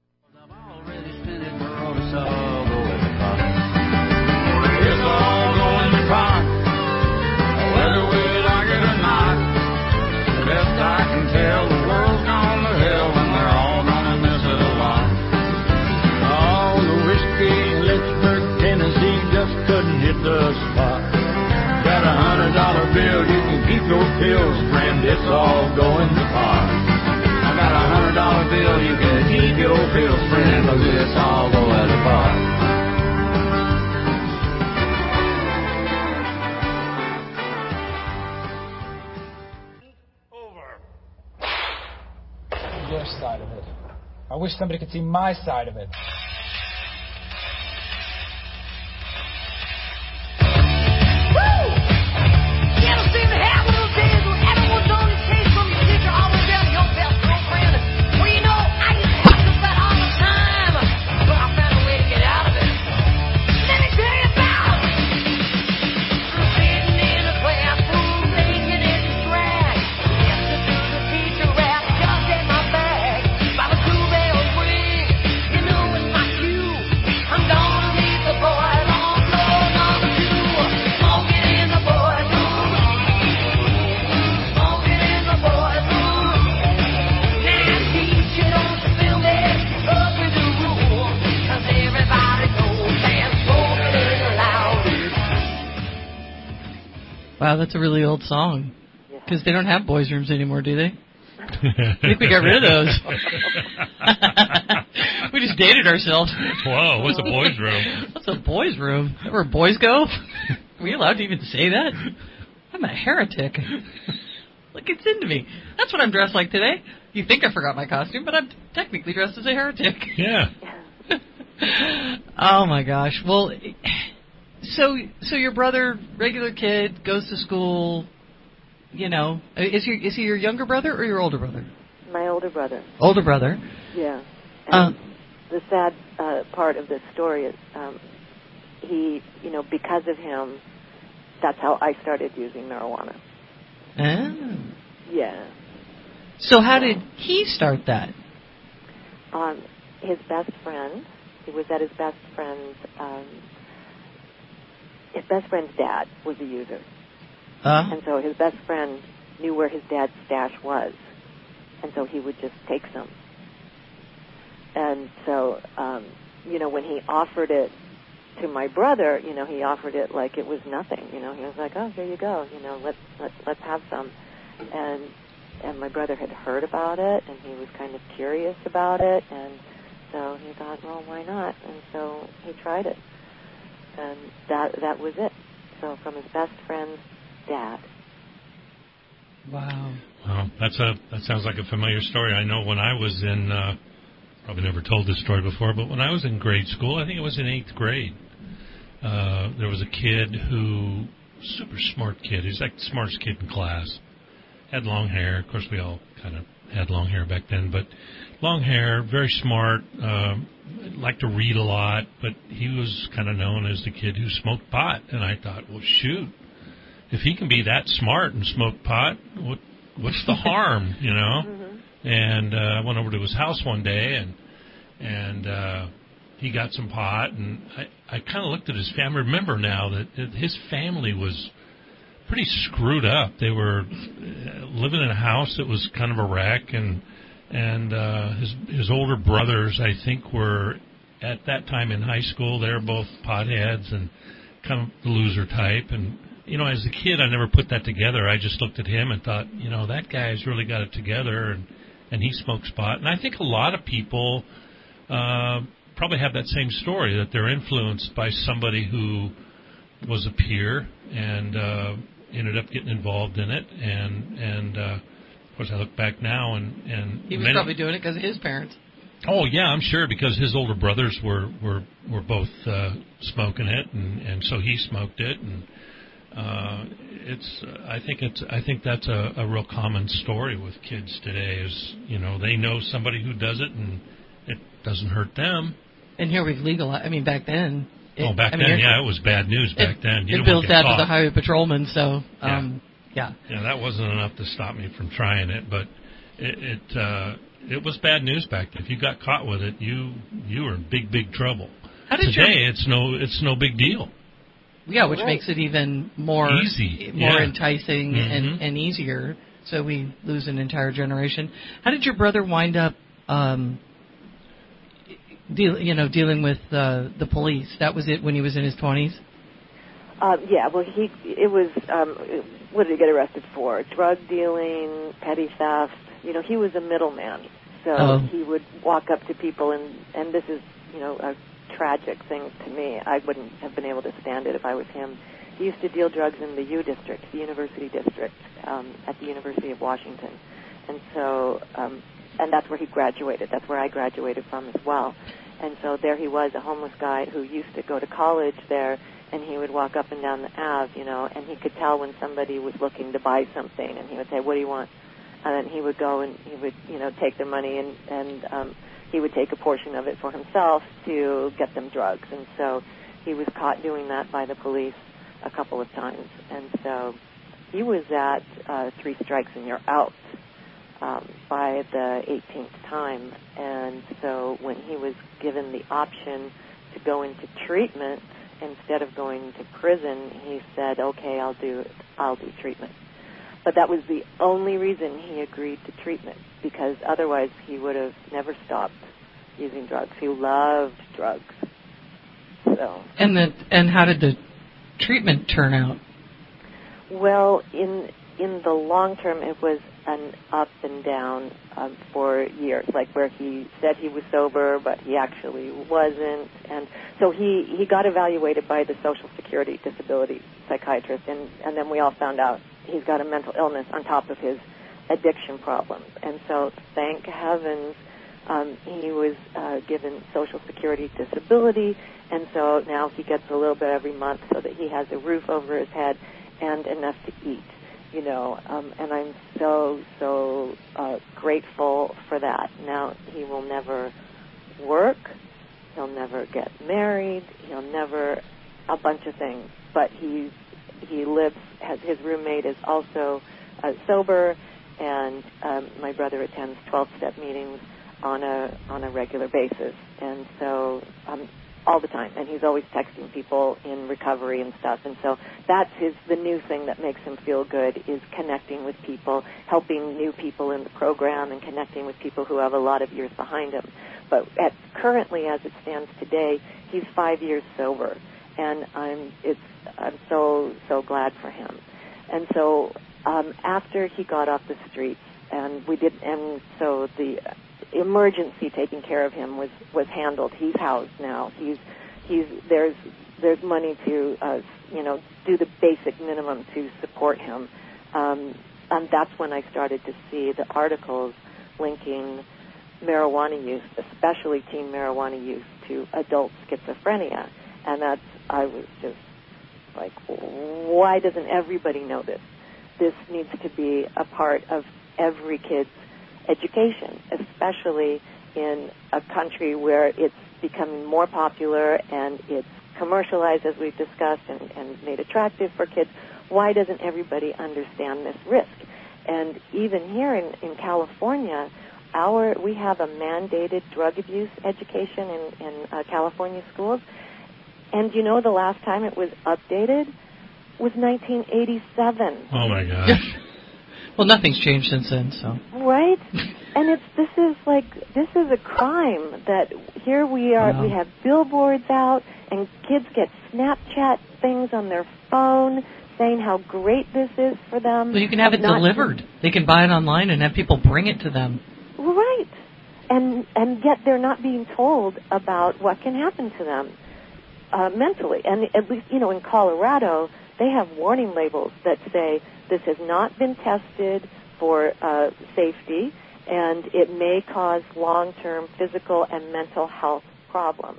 It's all going to pot, whether we like the spot. Got a hundred dollar bill, you can keep your pills, friend, it's all going to pot. I got a hundred dollar bill, you can keep your pills, friend, cause it's all going to pot. Your side of it. I wish somebody could see my side of it. Wow, that's a really old song. Because they don't have boys' rooms anymore, do they? I think we got rid of those. We just dated ourselves. Whoa, what's a boys' room? What's a boys' room? Is that where boys go? Are we allowed to even say that? I'm a heretic. Look, it's into me. That's what I'm dressed like today. You think I forgot my costume, but I'm technically dressed as a heretic. Yeah. Oh, my gosh. Well, so so your brother, regular kid, goes to school, you know. Is he, is he your younger brother or your older brother? My older brother. Older brother. Yeah. And Uh, the sad uh, part of this story is um, he, you know, because of him, that's how I started using marijuana. Oh. Yeah. So how did he start that? Um, his best friend, he was at his best friend's, um, his best friend's dad was a user. Uh, And so his best friend knew where his dad's stash was. And so he would just take some. And so, um, you know, when he offered it to my brother, you know, he offered it like it was nothing. You know, he was like, "Oh, here you go. You know, let's let's let's have some." And and my brother had heard about it, and he was kind of curious about it, and so he thought, "Well, why not?" And so he tried it, and that that was it. So from his best friend's dad. wow. Well, that's a that sounds like a familiar story. I know when I was in, uh, probably never told this story before, but when I was in grade school, I think it was in eighth grade, uh, there was a kid who, super smart kid, he was like the smartest kid in class, had long hair. Of course, we all kind of had long hair back then, but long hair, very smart, um, liked to read a lot, but he was kind of known as the kid who smoked pot. And I thought, well, shoot, if he can be that smart and smoke pot, what what's the harm, you know? Mm-hmm. And uh, I went over to his house one day, and and uh, he got some pot, and I, I kind of looked at his family. Remember now that, that his family was pretty screwed up. They were living in a house that was kind of a wreck, and and uh, his his older brothers, I think, were at that time in high school. They were both potheads and kind of the loser type. And you know, as a kid, I never put that together. I just looked at him and thought, you know, that guy's really got it together, and and he smokes pot. And I think a lot of people uh, probably have that same story, that they're influenced by somebody who was a peer and uh, ended up getting involved in it. And, and uh, of course, I look back now, and, and He was many, probably doing it because of his parents. Oh, yeah, I'm sure, because his older brothers were, were, were both uh, smoking it, and, and so he smoked it. And uh, it's I think it's I think that's a, a real common story with kids today, is, you know, they know somebody who does it, and it doesn't hurt them. And here we've legalized. I mean, back then. It, oh, back I mean, then, yeah, it was bad news back it, then. You it didn't built want to get that caught. to the highway patrolman, so, um, yeah. yeah. Yeah, that wasn't enough to stop me from trying it, but it it, uh, it was bad news back then. If you got caught with it, you you were in big, big trouble. How did Today, your, it's no it's no big deal. Yeah, which Right. makes it even more Easy, more yeah. enticing Mm-hmm. and, and easier. So we lose an entire generation. How did your brother wind up, um, deal, you know, dealing with uh, the police? That was it when he was in his twenties? Uh, yeah, well, he it was. Um, what did he get arrested for? Drug dealing, petty theft. You know, he was a middleman. So Oh. he would walk up to people, and and this is, you know, a tragic thing to me. I wouldn't have been able to stand it if I was him. He used to deal drugs in the U District, the University District, um, at the University of Washington, and so um, and that's where he graduated. That's where I graduated from as well. And so there he was, a homeless guy who used to go to college there, and he would walk up and down the Ave, you know, and he could tell when somebody was looking to buy something, and he would say, "What do you want?" And then he would go and he would, you know, take their money, and, and um, he would take a portion of it for himself to get them drugs. And so he was caught doing that by the police a couple of times. And so he was at uh, three strikes and you're out um, by the eighteenth time. And so when he was given the option to go into treatment instead of going to prison, he said, "Okay, I'll do I'll do treatment." But that was the only reason he agreed to treatment, because otherwise he would have never stopped using drugs. He loved drugs. So. And the and how did the treatment turn out? Well, in in the long term, it was an up and down um, for years, like where he said he was sober, but he actually wasn't. And so he, he got evaluated by the Social Security disability psychiatrist, and, and then we all found out he's got a mental illness on top of his addiction problems. And so thank heavens um, he was uh, given Social Security disability, and so now he gets a little bit every month so that he has a roof over his head and enough to eat. You know, um, and I'm so, so uh, grateful for that. Now, he will never work, he'll never get married, he'll never, a bunch of things, but he's, he lives, has, his roommate is also uh, sober, and um, my brother attends twelve-step meetings on a, on a regular basis, and so um, all the time, and he's always texting people in recovery and stuff, and so that's his, the new thing that makes him feel good is connecting with people, helping new people in the program, and connecting with people who have a lot of years behind him. But at, currently, as it stands today, he's five years sober, and I'm, it's, I'm so, so glad for him. And so um, after he got off the streets, and we did, and so the emergency taking care of him was, was handled. He's housed now. He's he's there's there's money to uh, you know do the basic minimum to support him, um, and that's when I started to see the articles linking marijuana use, especially teen marijuana use, to adult schizophrenia, and that's I was just like, why doesn't everybody know this? This needs to be a part of every kid's education, especially in a country where it's becoming more popular and it's commercialized, as we've discussed, and, and made attractive for kids. Why doesn't everybody understand this risk? And even here in, in California, our we have a mandated drug abuse education in, in uh, California schools. And you know the last time it was updated was nineteen eighty-seven. Oh, my gosh. Well, nothing's changed since then, so. Right? And it's this is like this is a crime that here we are. Wow. We have billboards out, and kids get Snapchat things on their phone saying how great this is for them. Well, you can have it Not- delivered. They can buy it online and have people bring it to them. Right. And and yet they're not being told about what can happen to them uh, mentally. And at least, you know, in Colorado, they have warning labels that say this has not been tested for uh, safety, and it may cause long-term physical and mental health problems.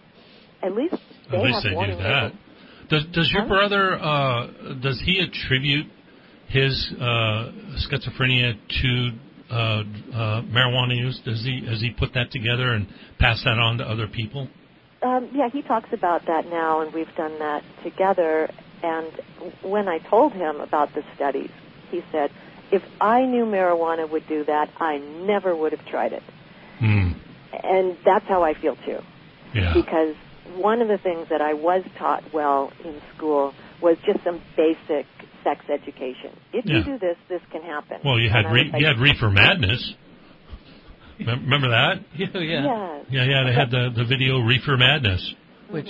At least they At least have they do warning that. labels. Does does your Huh? brother uh, does he attribute his uh, schizophrenia to uh, uh, marijuana use? Does he has he put that together and pass that on to other people? Um, yeah, he talks about that now, and we've done that together. And when I told him about the studies, he said, if I knew marijuana would do that, I never would have tried it. Hmm. And that's how I feel, too. Yeah. Because one of the things that I was taught well in school was just some basic sex education. If Yeah. you do this, this can happen. Well, you had And I re- was like, you had Reefer Madness. Remember that? Yeah, yeah. yeah. Yeah, yeah. They had the the video Reefer Madness. Which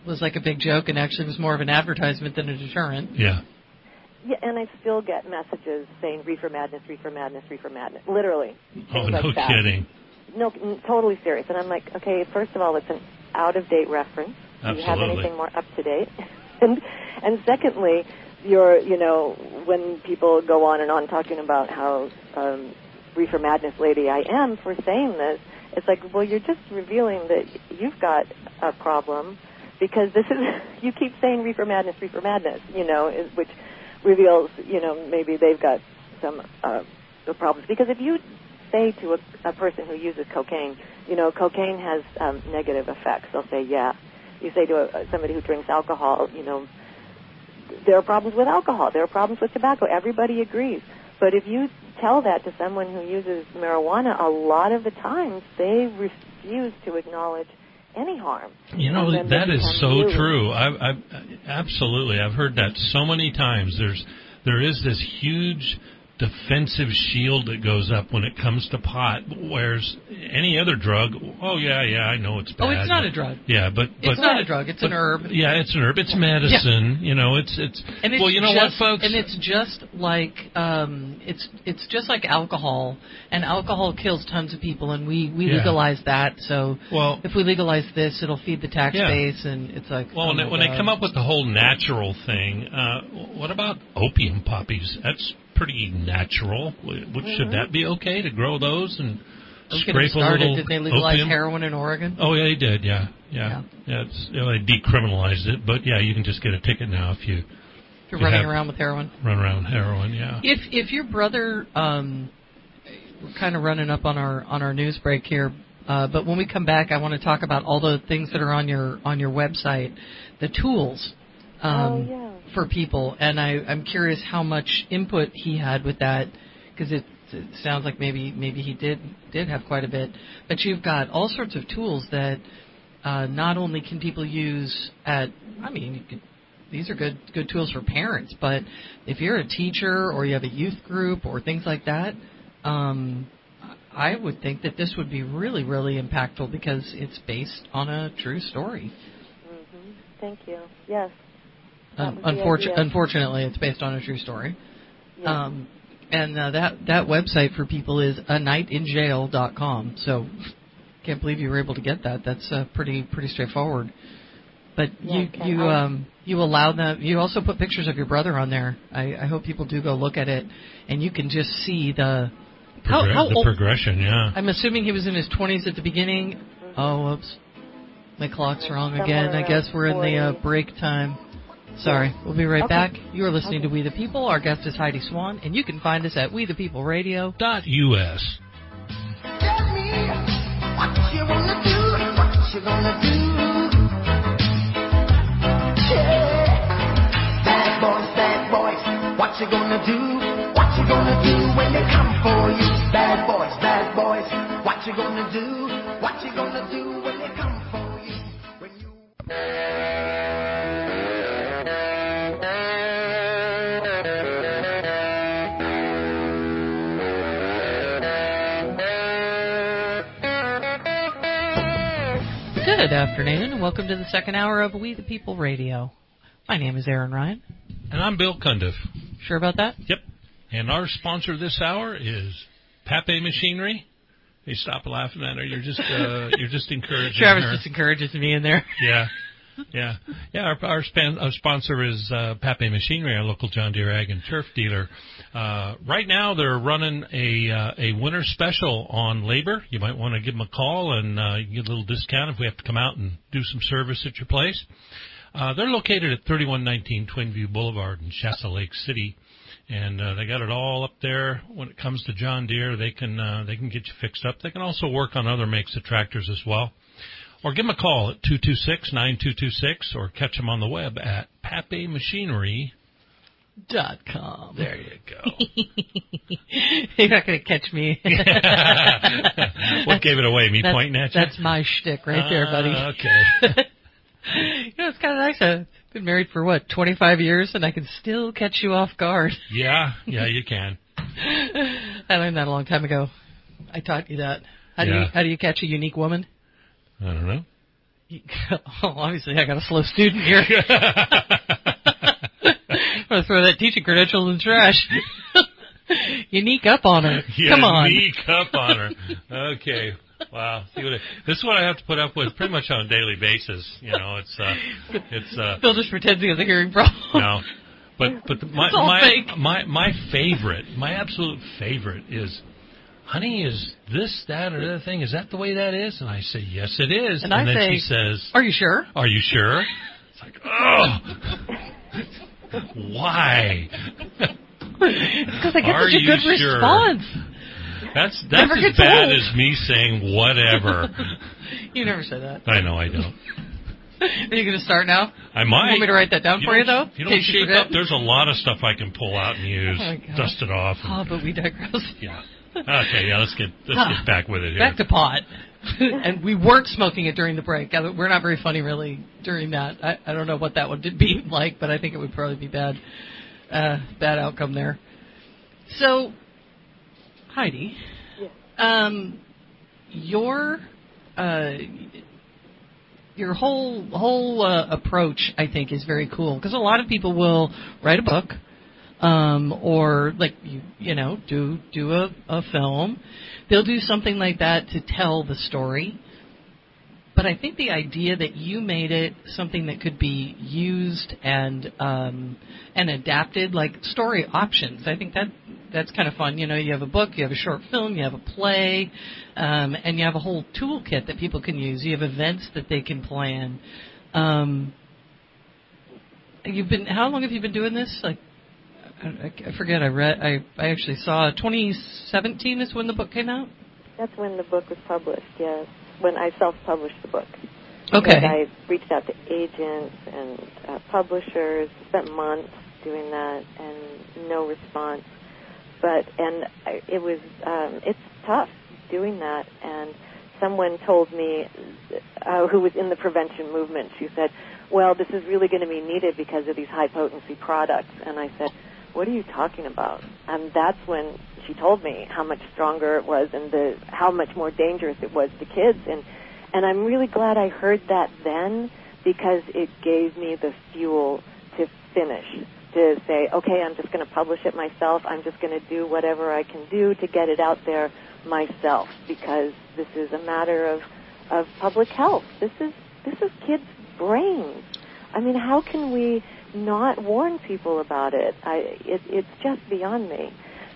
was like a big joke and actually was more of an advertisement than a deterrent. Yeah. Yeah, and I still get messages saying reefer madness, reefer madness, reefer madness. Literally. Oh, things no like that. kidding. No, n- totally serious. And I'm like, okay, first of all, it's an out-of-date reference. Do you have Absolutely. anything more up-to-date? and and secondly, you're, you know, when people go on and on talking about how um, reefer madness lady I am for saying this, it's like, well, you're just revealing that you've got a problem because this is, you keep saying reefer madness, reefer madness, you know, is, which reveals, you know, maybe they've got some uh, problems. Because if you say to a, a person who uses cocaine, you know, cocaine has um, negative effects, they'll say, yeah. You say to a, somebody who drinks alcohol, you know, there are problems with alcohol, there are problems with tobacco. Everybody agrees. But if you tell that to someone who uses marijuana, a lot of the times they refuse to acknowledge any harm. You know, And then they that is become so really- true. I've, I've, absolutely. I've heard that so many times. There's, there is this huge defensive shield that goes up when it comes to pot, whereas any other drug, oh, yeah, yeah, I know it's bad. Oh, it's not a drug. Yeah, but... but It's not a drug. It's but, an herb. Yeah, it's an herb. It's medicine. You know, it's... it's, And it's well, you know just, what, folks? And it's just like um, it's it's just like alcohol, and alcohol kills tons of people, and we, we Yeah. legalize that. So Well- if we legalize this, it'll feed the tax Yeah. base, and it's like Well, oh when, my they, when they God. come up with the whole natural thing, uh, what about opium poppies? That's pretty natural. W- Mm-hmm. Should that be okay to grow those and Let's get them scrape a started. little Did they legalize opium? heroin in Oregon? Oh, yeah, they did, yeah. Yeah, yeah. It's, you know, they decriminalized it, but, yeah, you can just get a ticket now if you If you're you running have- around with heroin. run around with heroin, yeah. If if your brother, um, we're kind of running up on our on our news break here, uh, but when we come back, I want to talk about all the things that are on your on your website, the tools um, Oh, yeah. for people, and I, I'm curious how much input he had with that, because it, it sounds like maybe maybe he did did have quite a bit. But you've got all sorts of tools that uh, not only can people use at, I mean, you could. These are good good tools for parents, but if you're a teacher or you have a youth group or things like that, um, I would think that this would be really, really impactful because it's based on a true story. Mm-hmm. Thank you. Yes. That Um, was the unfortunately, idea. unfortunately, it's based on a true story. Yes. Um, and uh, that that website for people is a night in jail dot com. So, can't believe you were able to get that. That's uh, pretty pretty straightforward. But you Yes, and you I- um you allow them. You also put pictures of your brother on there. I, I hope people do go look at it, and you can just see the how, Progr- how the old. progression, yeah. I'm assuming he was in his twenties at the beginning. Oh, whoops, my clock's wrong Somewhere again. I guess we're in the uh, forty. break time. Sorry, we'll be right Okay. back. You are listening Okay. to We the People. Our guest is Heidi Swan, and you can find us at We the People Radio. Dot U S. Tell me what you wanna do, what you gonna do. Yeah. Bad boys, bad boys, what you gonna do, what you gonna do when they come for you. Bad boys, bad boys, what you gonna do, what you gonna do when they come for you. When you Good afternoon, and welcome to the second hour of We the People Radio. My name is Aaron Ryan. And I'm Bill Cundiff. Sure about that? Yep. And our sponsor this hour is Pape Machinery. Hey, stop laughing at her. You're just uh, you're just encouraging Travis her. just encourages me in there. Yeah, yeah, yeah. Our our, span, our sponsor is uh, Pape Machinery, our local John Deere Ag and Turf dealer. Uh, right now, they're running a uh, a winter special on labor. You might want to give them a call and uh, you get a little discount if we have to come out and do some service at your place. Uh, they're located at thirty-one nineteen Twin View Boulevard in Shasta Lake City. And uh, they got it all up there. When it comes to John Deere, they can uh, they can get you fixed up. They can also work on other makes of tractors as well. Or give them a call at two two six, nine two two six or catch them on the web at pape machinery Dot com. There you go. You're not going to catch me. What gave it away? Me that's, pointing at you? That's my shtick right there, buddy. Uh, okay. You know, it's kind of nice. I've been married for, what, twenty-five years, and I can still catch you off guard. Yeah, yeah, you can. I learned that a long time ago. I taught you that. How do Yeah. you how do you catch a unique woman? I don't know. Oh, obviously, I got a slow student here. I'm going to throw that teaching credential in the trash. You neek up on her. You Come on. Neek up on her. Okay. Wow. See what I, this is what I have to put up with pretty much on a daily basis. You know, it's uh, it's. Uh, Bill just pretends he has a hearing problem. No, but but the, my It's all my, fake. my my favorite, my absolute favorite is, honey, is this, that, or the other thing? Is that the way that is? And I say, yes, it is. And, And, I then say, she says, are you sure? are you sure? It's like, oh, why? Because I get Are such a you good sure? response. That's that's Never as gets bad old. as me saying whatever. You never said that. I know I don't. Are you going to start now? I might. You want me to write that down You for you, don't- though? You in don't case you shape forget? up. There's a lot of stuff I can pull out and use, Oh, my God. dust it off. And, Oh, but we digress. yeah. Okay. Yeah. Let's get let's get back with it here. Back to pot. And we weren't smoking it during the break. I- We're not very funny, really, during that. I, I don't know what that would be like, but I think it would probably be bad. Uh, bad outcome there. So, Heidi, Yes. um, your uh, your whole whole uh, approach, I think, is very cool because a lot of people will write a book, um, or like you you know do do a, a film. They'll do something like that to tell the story. But I think the idea that you made it something that could be used and um, and adapted, like story options, I think that that's kind of fun. You know, you have a book, you have a short film, you have a play, um, and you have a whole toolkit that people can use. You have events that they can plan. Um, you've been how long have you been doing this? Like, I, I forget. I read. I I actually saw twenty seventeen is when the book came out. That's when the book was published, yes. When I self-published the book. Okay. And I reached out to agents and uh, publishers, spent months doing that, and no response. But, and I, it was, um, it's tough doing that. And someone told me, uh, who was in the prevention movement, she said, well, this is really going to be needed because of these high-potency products. And I said, what are you talking about? And that's when she told me how much stronger it was and the how much more dangerous it was to kids. And and I'm really glad I heard that then because it gave me the fuel to finish, to say, okay, I'm just going to publish it myself. I'm just going to do whatever I can do to get it out there myself because this is a matter of, of public health. This is this is kids' brains. I mean, how can we not warn people about it? I, it it's just beyond me.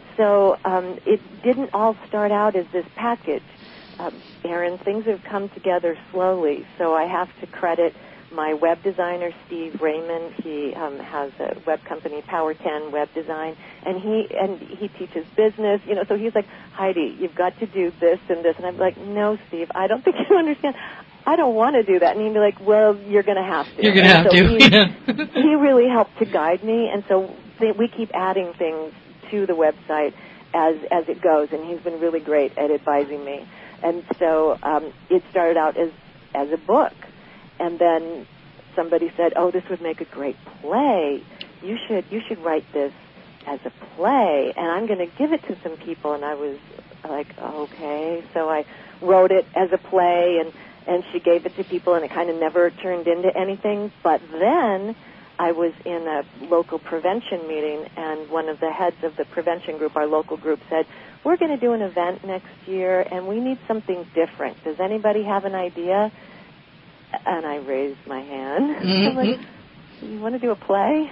So um, it didn't all start out as this package. Uh, Aaron, things have come together slowly. So I have to credit my web designer, Steve Raymond. He um, has a web company, Power ten Web Design, and he and he teaches business. You know, so he's like, Heidi, you've got to do this and this, and I'm like, no, Steve, I don't think you understand. I don't want to do that. And he'd be like, well, you're going to have to. You're going to have so to. He, he really helped to guide me, and so th- we keep adding things to the website as as it goes, and he's been really great at advising me. And so um, it started out as as a book, and then somebody said, "Oh, this would make a great play. You should you should write this as a play." And I'm going to give it to some people. And I was like, "Okay." So I wrote it as a play, and and she gave it to people, and it kind of never turned into anything. But then I was in a local prevention meeting, and one of the heads of the prevention group, our local group, said, we're going to do an event next year, and we need something different. Does anybody have an idea? And I raised my hand. Mm-hmm. I'm like, you want to do a play?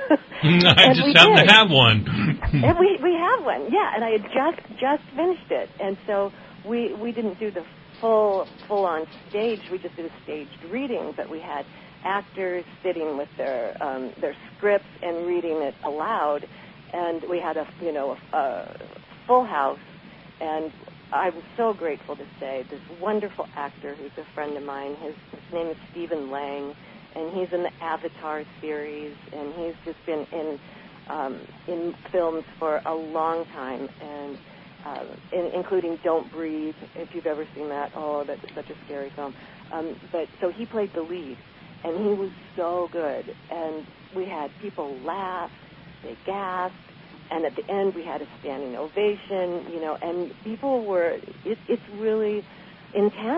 I just happen to have one. And we, we have one, yeah, and I had just, just finished it. And so we, we didn't do the full, full-on stage. We just did a staged reading, but we had actors sitting with their um, their scripts and reading it aloud, and we had a you know a, a full house. And I'm so grateful to say this wonderful actor who's a friend of mine. His, his name is Stephen Lang, and he's in the Avatar series, and he's just been in um, in films for a long time, and uh, in, including Don't Breathe, if you've ever seen that. Oh, that's such a scary film. Um, but so he played the lead. And he was so good. And we had people laugh, they gasped, and at the end we had a standing ovation, you know, and people were, it, it's really intense.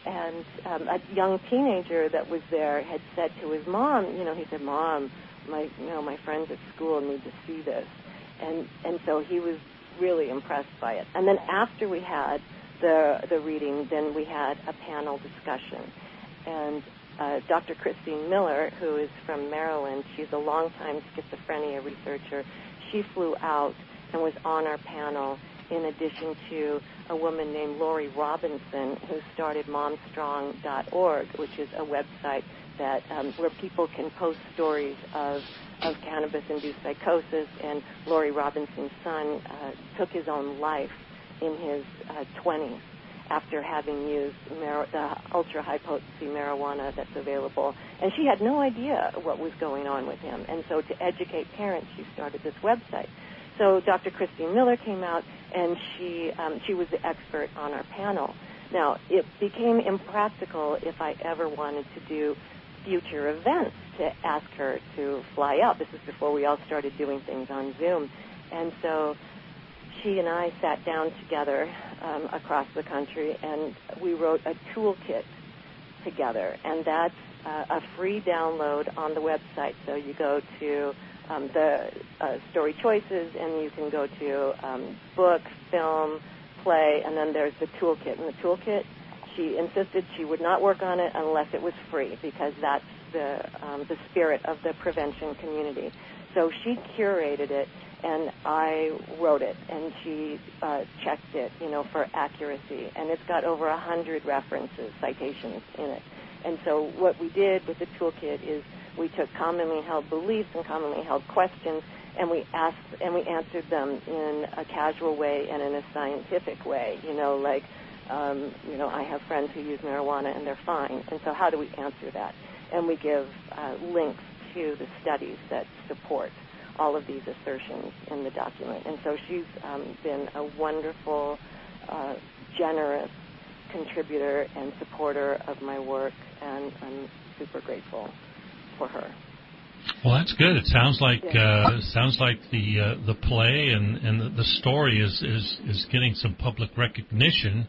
and um, a young teenager that was there had said to his mom, you know, he said, "Mom, my, you know, my friends at school need to see this," and and so he was really impressed by it. And then after we had the the reading, then we had a panel discussion, and uh, Doctor Christine Miller, who is from Maryland, she's a longtime schizophrenia researcher. She flew out and was on our panel, in addition to a woman named Lori Robinson, who started mom strong dot org, which is a website that um, where people can post stories of of cannabis-induced psychosis. And Lori Robinson's son uh, took his own life in his uh, twenties after having used mar- the ultra-high-potency marijuana that's available. And she had no idea what was going on with him. And so to educate parents, she started this website. So Doctor Christine Miller came out, and she um, she was the expert on our panel. Now, it became impractical if I ever wanted to do future events to ask her to fly out. This is before we all started doing things on Zoom. And so she and I sat down together um, across the country, and we wrote a toolkit together. And that's uh, a free download on the website. So you go to um, the uh, story choices, and you can go to um, book, film, play, and then there's the toolkit. And the toolkit, she insisted she would not work on it unless it was free, because that's the um, the spirit of the prevention community. So she curated it, and I wrote it, and she uh, checked it, you know, for accuracy. And it's got over a hundred references, citations in it. And so what we did with the toolkit is we took commonly held beliefs and commonly held questions, and we asked and we answered them in a casual way and in a scientific way, you know, like, Um, you know, I have friends who use marijuana and they're fine. And so how do we answer that? And we give uh, links to the studies that support all of these assertions in the document. And so she's um, been a wonderful, uh, generous contributor and supporter of my work, and I'm super grateful for her. Well, that's good. It sounds like uh, sounds like the uh, the play and, and the, the story is, is, is getting some public recognition.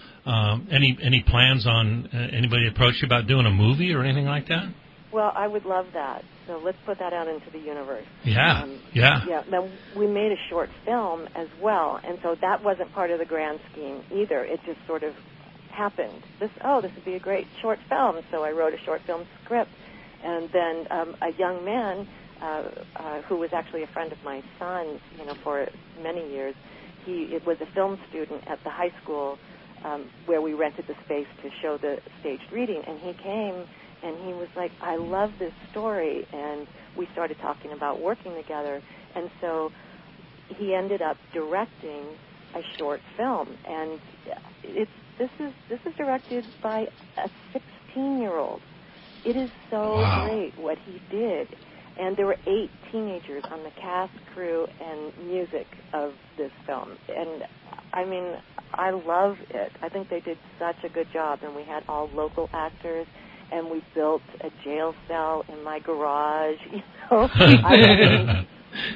Um, any any plans on uh, anybody approach you about doing a movie or anything like that? Well, I would love that. So let's put that out into the universe. Yeah, um, yeah. Yeah. Now, we made a short film as well, and so that wasn't part of the grand scheme either. It just sort of happened. This oh, this would be a great short film. So I wrote a short film script, and then um, a young man uh, uh, who was actually a friend of my son's, you know, for many years. He it was a film student at the high school um, where we rented the space to show the staged reading, and he came and he was like, "I love this story," and we started talking about working together, and so he ended up directing a short film, and it's this is this is directed by a sixteen-year-old. It is so wow. great what he did. And there were eight teenagers on the cast, crew, and music of this film. And, I mean, I love it. I think they did such a good job. And we had all local actors, and we built a jail cell in my garage, you know. I mean,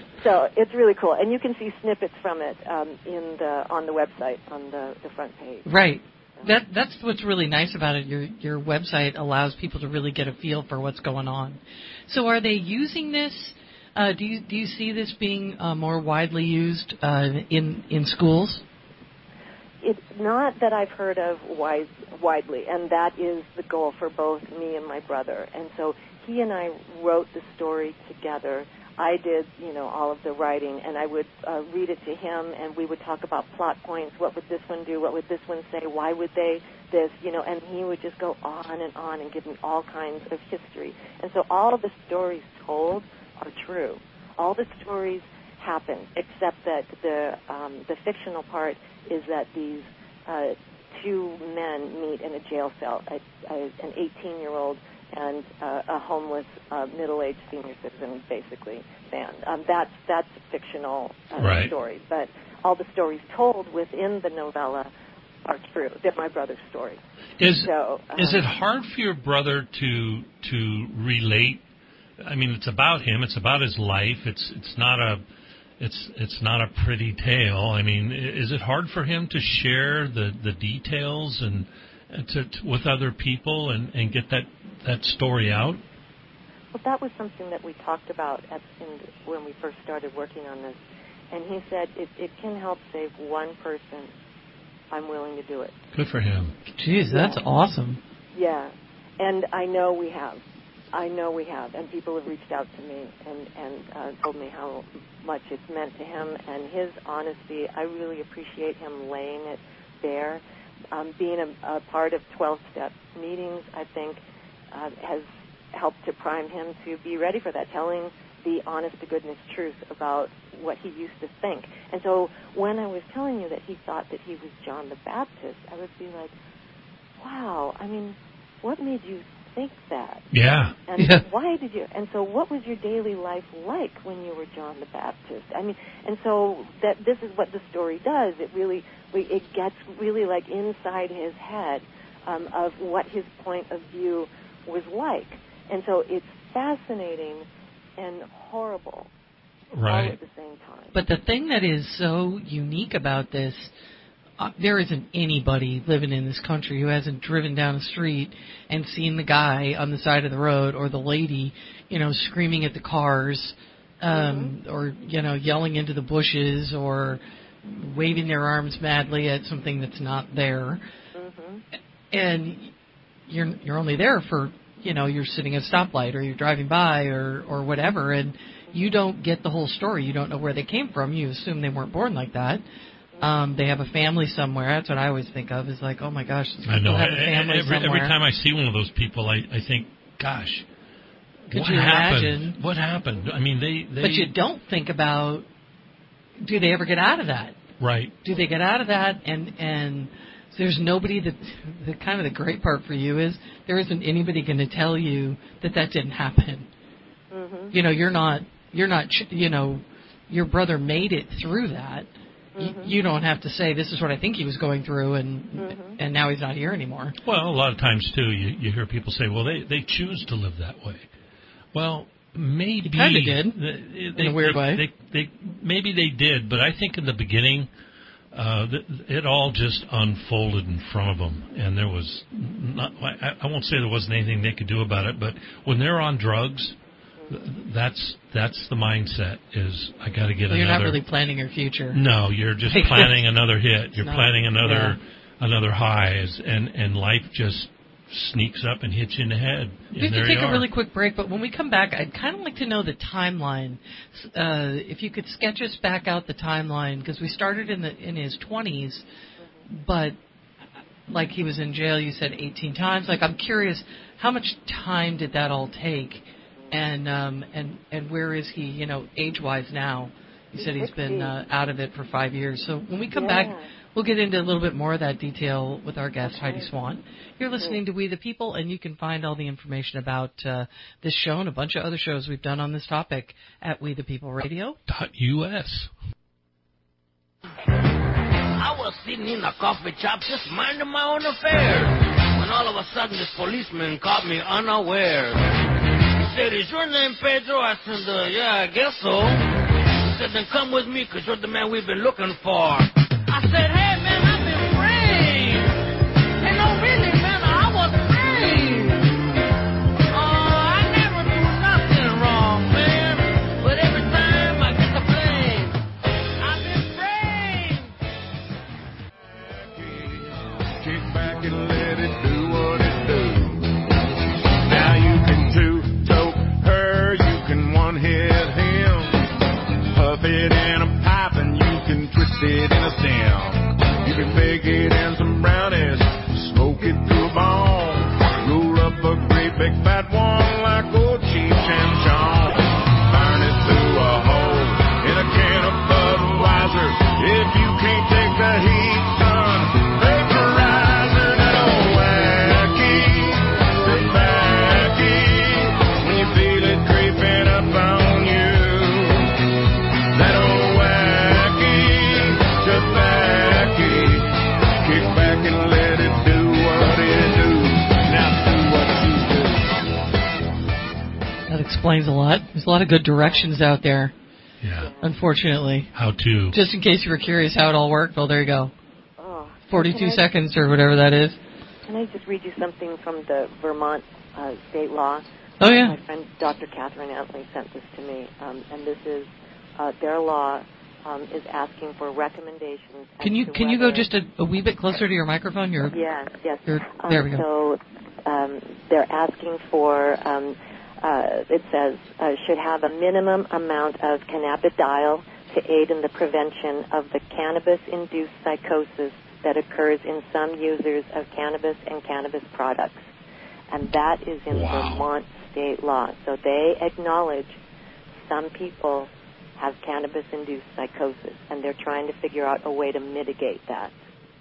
so it's really cool. And you can see snippets from it um, in the on the website, on the, the front page. Right. That that's what's really nice about it. Your your website allows people to really get a feel for what's going on. So, are they using this? Uh, do you do you see this being uh, more widely used uh, in in schools? It's not that I've heard of wide, widely, and that is the goal for both me and my brother. And so he and I wrote the story together. I did, you know, all of the writing, and I would uh, read it to him, and we would talk about plot points. What would this one do? What would this one say? Why would they this? You know, and he would just go on and on and give me all kinds of history. And so all of the stories told are true. All the stories happen, except that the um, the fictional part is that these uh, two men meet in a jail cell, a, a, an eighteen-year-old and uh, a homeless uh, middle-aged senior citizen, basically, man. Um, that's that's a fictional uh, right. story, but all the stories told within the novella are true. They're my brother's story. Is so, um, is it hard for your brother to to relate? I mean, it's about him. It's about his life. It's it's not a it's it's not a pretty tale. I mean, is it hard for him to share the, the details and to, to with other people and, and get that, that story out? Well, that was something that we talked about at, in, when we first started working on this. And he said, if it can help save one person, I'm willing to do it. Good for him. Jeez, that's yeah. awesome. Yeah. And I know we have. I know we have. And people have reached out to me and, and uh, told me how much it's meant to him and his honesty. I really appreciate him laying it bare. Um, being a, a part of twelve-step meetings, I think, uh, has helped to prime him to be ready for that, telling the honest-to-goodness truth about what he used to think. And so when I was telling you that he thought that he was John the Baptist, I would be like, wow, I mean, what made you think that? Yeah. And yeah. why did you? And so what was your daily life like when you were John the Baptist? I mean, and so that this is what the story does. It really, we, it gets really like inside his head um, of what his point of view was like. And so it's fascinating and horrible right. all at the same time. But the thing that is so unique about this, uh, there isn't anybody living in this country who hasn't driven down a street and seen the guy on the side of the road or the lady, you know, screaming at the cars, um, mm-hmm. or, you know, yelling into the bushes or waving their arms madly at something that's not there. Mm-hmm. And you're you're only there for, you know, you're sitting at a stoplight or you're driving by or, or whatever, and you don't get the whole story. You don't know where they came from. You assume they weren't born like that. Um, they have a family somewhere. That's what I always think of, is like, oh, my gosh, these I know. people have a family every, somewhere. every time I see one of those people, I, I think, gosh, Could what you happened? imagine? What happened? I mean, they, they... But you don't think about, do they ever get out of that? Right. Do they get out of that? And, and there's nobody that, the kind of the great part for you is there isn't anybody going to tell you that that didn't happen. Mm-hmm. You know, you're not, you're not, you know, your brother made it through that. Mm-hmm. You don't have to say, this is what I think he was going through, and mm-hmm. and now he's not here anymore. Well, a lot of times, too, you, you hear people say, well, they, they choose to live that way. Well, maybe... Kind of did, they, in a weird they, way. They, they, maybe they did, but I think in the beginning, uh, it all just unfolded in front of them, and there was... not. I, I won't say there wasn't anything they could do about it, but when they're on drugs... That's that's the mindset. Is I got to get well, another. You're not really planning your future. No, you're just planning another hit. You're not, planning another yeah. another high, and and life just sneaks up and hits you in the head. We have to there take you a are. really quick break, but when we come back, I'd kind of like to know the timeline. Uh, if you could sketch us back out the timeline, because we started in the in his twenties, but like he was in jail, you said eighteen times. Like I'm curious, how much time did that all take? And um and and where is he, you know, age-wise now? You said he's been uh, out of it for five years. So when we come yeah. back, we'll get into a little bit more of that detail with our guest, Heidi Swan. You're listening to We the People, and you can find all the information about uh, this show and a bunch of other shows we've done on this topic at we the people radio dot U S. I was sitting in a coffee shop just minding my own affairs when all of a sudden this policeman caught me unaware. He said, is your name Pedro? I said, uh, yeah, I guess so. He said, then come with me, because you're the man we've been looking for. I said, hey, man, I've been framed. Hey, no, really, man, I was framed. Oh, I never do nothing wrong, man. But every time I get the blame, I've been framed. Kick back and let it do what it do. Now you can do. Hit him, puff it in a pipe and you can twist it in a stem. You can bake it in some brownies, smoke it to a bone, roll up a great big fat one like old Cheech and Chong. Burn it through a hole in a can of Budweiser. If you can't take the heat, son, vaporizer that old wacky, tobacco. When you feel it creeping up on you, that old wacky tobacco. Kick back and let it do what it do. Now do what you do. That explains a lot. There's a lot of good directions out there. Yeah. Unfortunately. How to? Just in case you were curious how it all worked, well, there you go. Oh, forty-two okay. seconds or whatever that is. can I just read you something from the Vermont uh, state law? Oh, yeah. My friend Doctor Catherine Antley sent this to me, um, and this is uh, their law um, is asking for recommendations. Can you can you go just a, a wee bit closer to your microphone? You're, yes, yes. You're, um, there we go. So um, they're asking for, um, uh, it says, uh, should have a minimum amount of cannabidiol to aid in the prevention of the cannabis-induced psychosis that occurs in some users of cannabis and cannabis products. And that is in Wow. Vermont state law. So they acknowledge some people have cannabis-induced psychosis, and they're trying to figure out a way to mitigate that.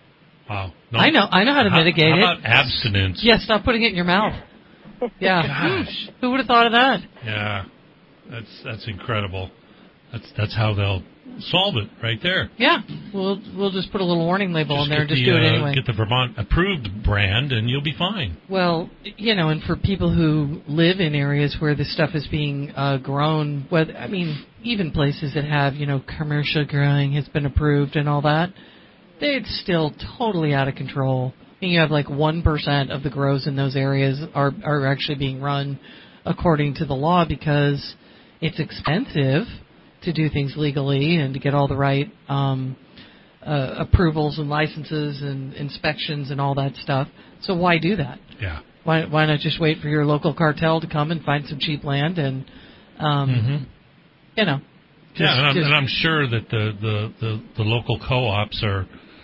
Wow. No, I know I know how to how, mitigate how it. about abstinence? Yeah, stop putting it in your mouth. Yeah. Gosh. Who would have thought of that? Yeah. That's that's incredible. That's that's how they'll solve it right there. Yeah. We'll we'll just put a little warning label Just in there and get just the, do it uh, anyway. Get the Vermont approved brand, and you'll be fine. Well, you know, and for people who live in areas where this stuff is being uh, grown, whether, I mean, even places that have, you know, commercial growing has been approved and all that, it's still totally out of control. I mean, you have like one percent of the grows in those areas are, are actually being run according to the law because it's expensive to do things legally and to get all the right um, uh, approvals and licenses and inspections and all that stuff. So why do that? Yeah. Why why not just wait for your local cartel to come and find some cheap land and, um, Mm-hmm. you know. Just, yeah, and I'm, just, and I'm sure that the, the, the, the local co-ops are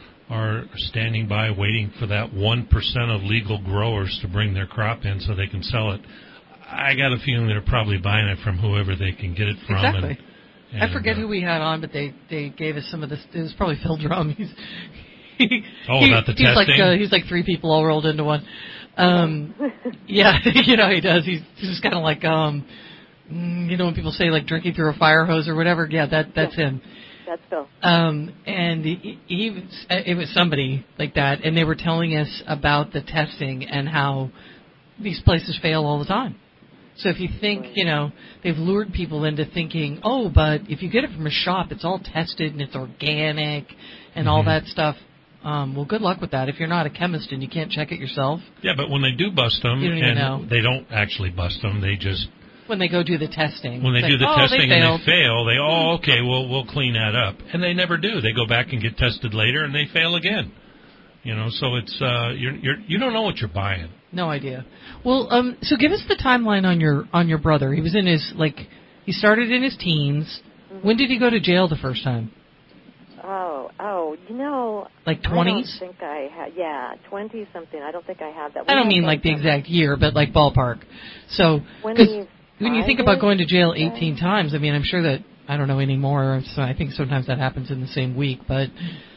are standing by waiting for that one percent of legal growers to bring their crop in so they can sell it. I got a feeling they're probably buying it from whoever they can get it from. Exactly. And, and, I forget uh, who we had on, but they, they gave us some of this. It was probably Phil Drum. He's, he, Oh, he, about the he's like testing? uh, he's like three people all rolled into one. Um, yeah, you know he does. He's, he's just kind of like um, mm, you know when people say like drinking through a fire hose or whatever. Yeah, that that's him. That's Phil. Um, and he, he was, it was somebody like that, and they were telling us about the testing and how these places fail all the time. So if you think, you know, they've lured people into thinking, oh, but if you get it from a shop, it's all tested and it's organic and all Mm-hmm. that stuff. Um, well, good luck with that if you're not a chemist and you can't check it yourself. Yeah, but when they do bust them, You don't even and know. they don't actually bust them, they just When they go do the testing. when they it's do like, the oh, testing they and failed. they fail, they oh okay, well we'll clean that up, and they never do. They go back and get tested later, and they fail again. You know, so it's uh, you're you're you don't know what you're buying. No idea. Well, um, so give us the timeline on your on your brother. He was in his like he started in his teens. Mm-hmm. When did he go to jail the first time? Oh, oh, you know. Like I twenties? don't think I have. Yeah, twenty something. I don't think I have that. I don't We mean had like the some- exact year, but like ballpark. So, When because he's when you think five-ish, about going to jail eighteen yeah. times, I mean, I'm sure that I don't know anymore. So I think sometimes that happens in the same week. But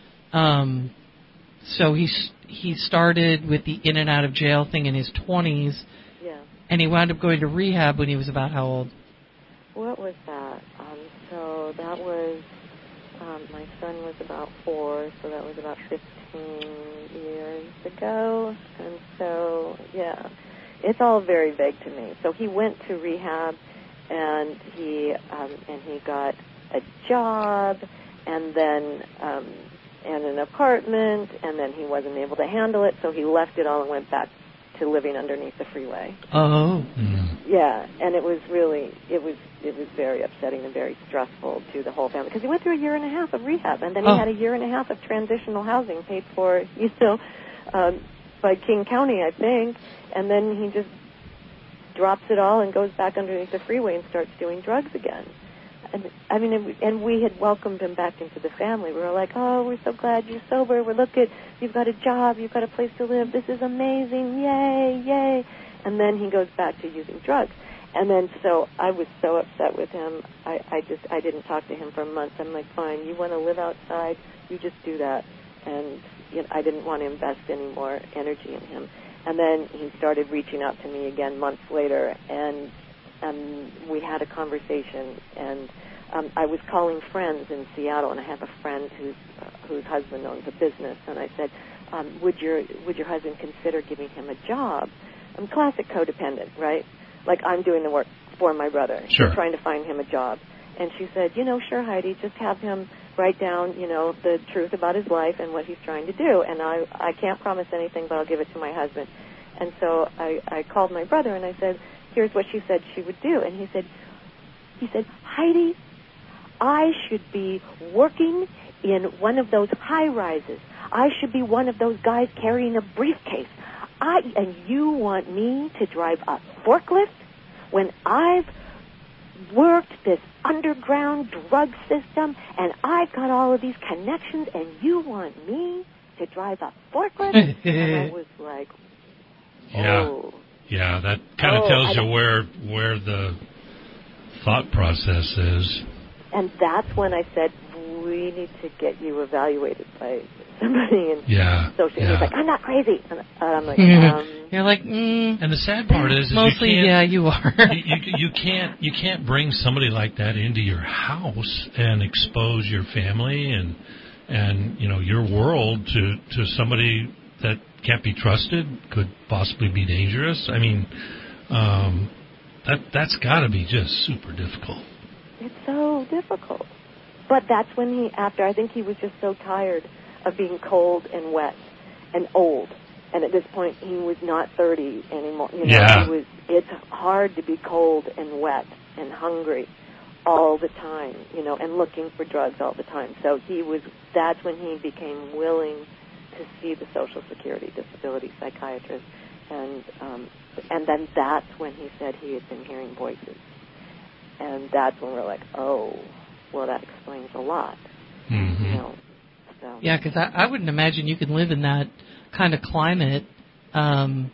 um, so he's he started with the in and out of jail thing in his twenties, Yeah. and he wound up going to rehab when he was about how old? What was that? Um, so that was, um, my son was about four, so that was about fifteen years ago. And so, yeah, it's all very vague to me. So he went to rehab, and he um, and he got a job, and then um, and an apartment, and then he wasn't able to handle it, so he left it all and went back to living underneath the freeway. Oh, Yeah, and it was really, it was it was very upsetting and very stressful to the whole family because he went through a year and a half of rehab, and then he Oh. had a year and a half of transitional housing paid for, you know, um, by King County, I think, and then he just drops it all and goes back underneath the freeway and starts doing drugs again. And I mean, and we, and we had welcomed him back into the family. We were like, "Oh, we're so glad you're sober. We're look at you've got a job, you've got a place to live. This is amazing, yay, yay!" And then he goes back to using drugs. And then so I was so upset with him. I, I just I didn't talk to him for months. I'm like, "Fine, you want to live outside, you just do that." And you know, I didn't want to invest any more energy in him. And then he started reaching out to me again months later, and um, we had a conversation. And um, I was calling friends in Seattle, and I have a friend whose uh, whose husband owns a business. And I said, um, "Would your would your husband consider giving him a job?" I'm classic codependent, right? Like I'm doing the work for my brother, Sure. trying to find him a job. And she said, you know, sure, Heidi, just have him write down, you know, the truth about his life and what he's trying to do. And I, I can't promise anything, but I'll give it to my husband. And so I, I called my brother and I said, here's what she said she would do. And he said, he said, Heidi, I should be working in one of those high rises. I should be one of those guys carrying a briefcase. I, and you want me to drive a forklift when I've worked this underground drug system and I've got all of these connections and you want me to drive a forklift? And I was like, oh. Yeah, yeah, that kind of oh, tells you where where the thought process is. And that's when I said, we need to get you evaluated by somebody in yeah, social. Yeah. He's like, I'm not crazy. And I'm like, um, you're like, mm, and the sad part is, is mostly, you can't, yeah, you are. you, you, you can't you can't bring somebody like that into your house and expose your family and and you know your world to to somebody that can't be trusted, could possibly be dangerous. I mean, um, that that's got to be just super difficult. It's so difficult. But that's when he, after, I think he was just so tired of being cold and wet and old. And at this point, he was not thirty anymore. You know, yeah. He was, it's hard to be cold and wet and hungry all the time, you know, and looking for drugs all the time. So he was, that's when he became willing to see the Social Security disability psychiatrist. And, um, and then that's when he said he had been hearing voices. And that's when we're like, oh, well, that explains a lot. Mm-hmm. You know, so. Yeah, because I, I wouldn't imagine you could live in that kind of climate, um,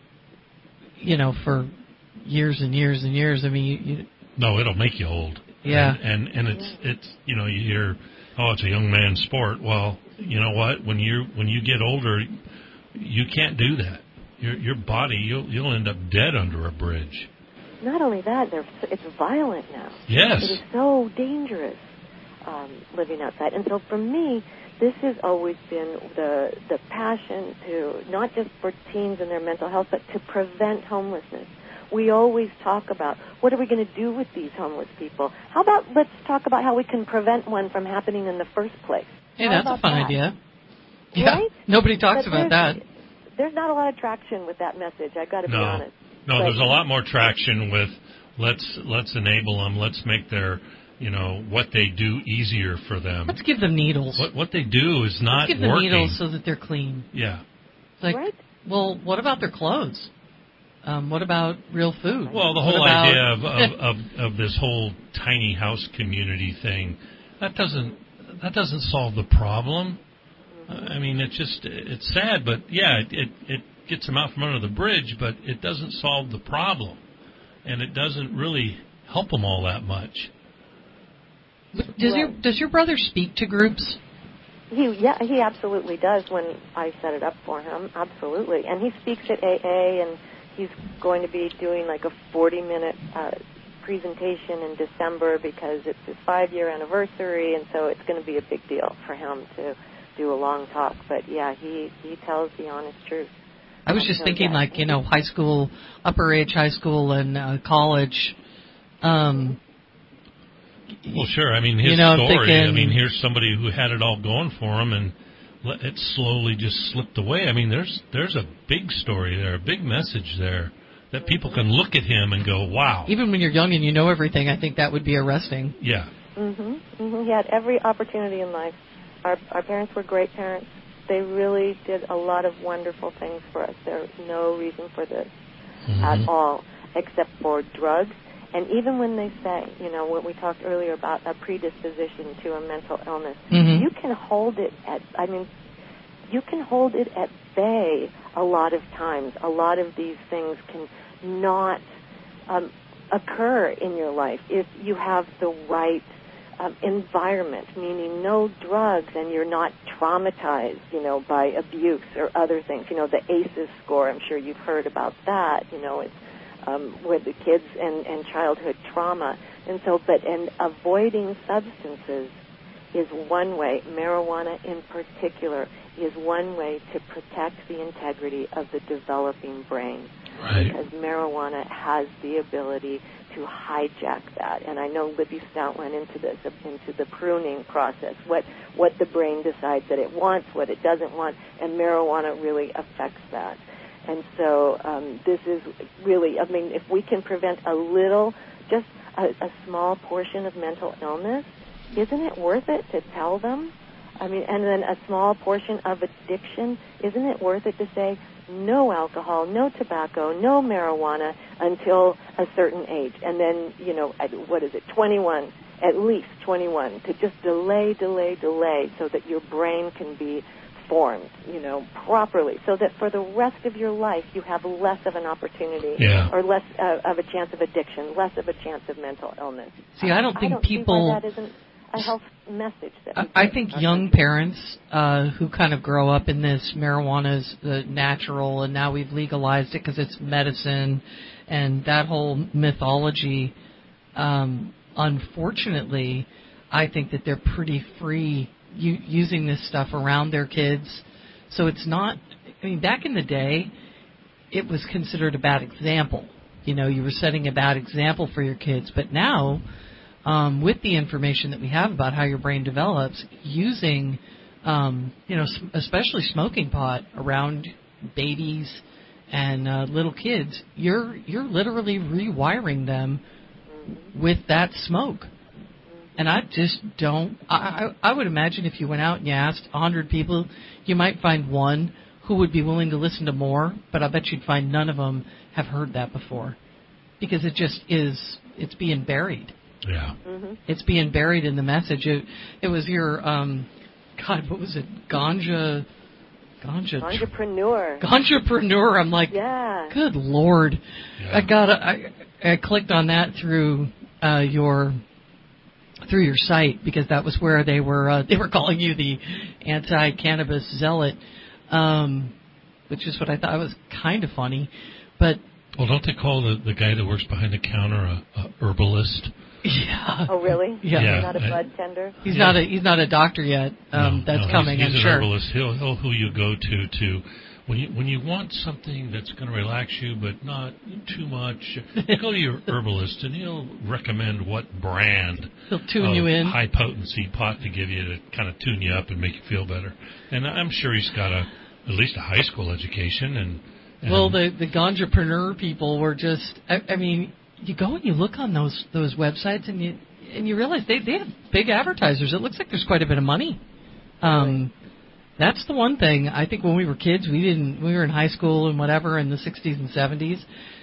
you know, for years and years and years. I mean, you, you no, it'll make you old. Yeah, and and, and it's it's you know you hear, oh, it's a young man's sport. Well, you know what? When you when you get older, you can't do that. Your your body, you'll you'll end up dead under a bridge. Not only that, they're, it's violent now. Yes. It is so dangerous um, living outside. And so for me, this has always been the the passion to, not just for teens and their mental health, but to prevent homelessness. We always talk about, what are we going to do with these homeless people? How about let's talk about how we can prevent one from happening in the first place? Hey, how that's a fun that? idea. Yeah, right? Nobody talks but about that. There's not a lot of traction with that message, I've got to no. be honest. No, but there's a lot more traction with let's let's enable them. Let's make their, you know, what they do easier for them. Let's give them needles. What what they do is not Let's give them working. needles so that they're clean. Yeah. Like, right? Well, what about their clothes? Um, what about real food? Well, the what whole about... idea of, of, of, of this whole tiny house community thing, that doesn't that doesn't solve the problem. Uh, I mean, it's just it's sad, but yeah, it, it it gets them out from under the bridge, but it doesn't solve the problem, and it doesn't really help them all that much. Does Well- your Does your brother speak to groups? He, yeah, he absolutely does when I set it up for him, absolutely. And he speaks at A A, and he's going to be doing like a forty-minute uh, presentation in December because it's his five-year anniversary, and so it's going to be a big deal for him to do a long talk. But, yeah, he, he tells the honest truth. I was just So, thinking, yeah. like, you know, high school, upper age high school and uh, college. Um, Well, sure. I mean, his You know, I'm story. thinking- I mean, here's somebody who had it all going for him, and let- it slowly just slipped away. I mean, there's there's a big story there, a big message there that people can look at him and go, "Wow." even when you're young and you know everything, I think that would be arresting. Yeah. Mm-hmm. mm-hmm. He had every opportunity in life. Our, our parents were great parents. They really did a lot of wonderful things for us. There's no reason for this Mm-hmm. at all, except for drugs. And even when they say, you know, when we talked earlier about a predisposition to a mental illness, Mhm. you can hold it at, I mean, you can hold it at bay a lot of times. A lot of these things can not um, occur in your life if you have the right um, environment, meaning no drugs and you're not traumatized, you know, by abuse or other things. You know, the A C Es score, I'm sure you've heard about that. You know, it's um, with the kids and, and childhood trauma. And so, but, and avoiding substances is one way, marijuana in particular, is one way to protect the integrity of the developing brain. Right. because marijuana has the ability to hijack that. And I know Libby Stout went into this, into the pruning process, what what the brain decides that it wants, what it doesn't want, and marijuana really affects that. And so um, this is really, I mean, if we can prevent a little, just a, a small portion of mental illness, isn't it worth it to tell them? I mean, and then a small portion of addiction, isn't it worth it to say, no alcohol, no tobacco, no marijuana until a certain age? And then, you know, at, what is it, twenty-one, at least twenty-one, to just delay, delay, delay so that your brain can be formed, you know, properly, so that for the rest of your life you have less of an opportunity yeah. or less uh, of a chance of addiction, less of a chance of mental illness. See, I don't think I don't people... see why that isn't a health message. That I, I think young parents uh, who kind of grow up in this marijuana is uh, natural, and now we've legalized it because it's medicine, and that whole mythology, um, unfortunately, I think that they're pretty free u- using this stuff around their kids. So it's not, I mean, back in the day, it was considered a bad example. You know, you were setting a bad example for your kids, but now... Um, with the information that we have about how your brain develops, using, um, you know, especially smoking pot around babies and uh, little kids, you're you're literally rewiring them with that smoke. And I just don't. I, I would imagine if you went out and you asked a hundred people, you might find one who would be willing to listen to more. But I bet you'd find none of them have heard that before, because it just is. It's being buried. Yeah. Mm-hmm. It's being buried in the message. It, it was your, um, God, what was it? Ganja, ganja. Entrepreneur. Ganjapreneur. I'm like, yeah. Good Lord. Yeah. I got. I, I clicked on that through uh, your through your site because that was where they were. Uh, they were calling you the anti-cannabis zealot, um, which is what I thought was kind of funny, but. Well, don't they call the, the guy that works behind the counter a, a herbalist? Yeah. Oh, really? Yeah. He's yeah. not a bud tender? He's yeah. not a he's not a doctor yet. Um, no, that's no, coming, he's, I'm he's sure. an herbalist. He'll, he'll who you go to to when you when you want something that's going to relax you but not too much. Go to your herbalist and he'll recommend what brand He'll tune of you in. high potency pot to give you to kind of tune you up and make you feel better. And I'm sure he's got a at least a high school education and. and Well, the the ganjapreneur people were just. I, I mean, you go and you look on those those websites and you and you realize they they have big advertisers. It looks like there's quite a bit of money. Um, that's the one thing. I think when we were kids, we didn't. We were in high school and whatever in the sixties and seventies.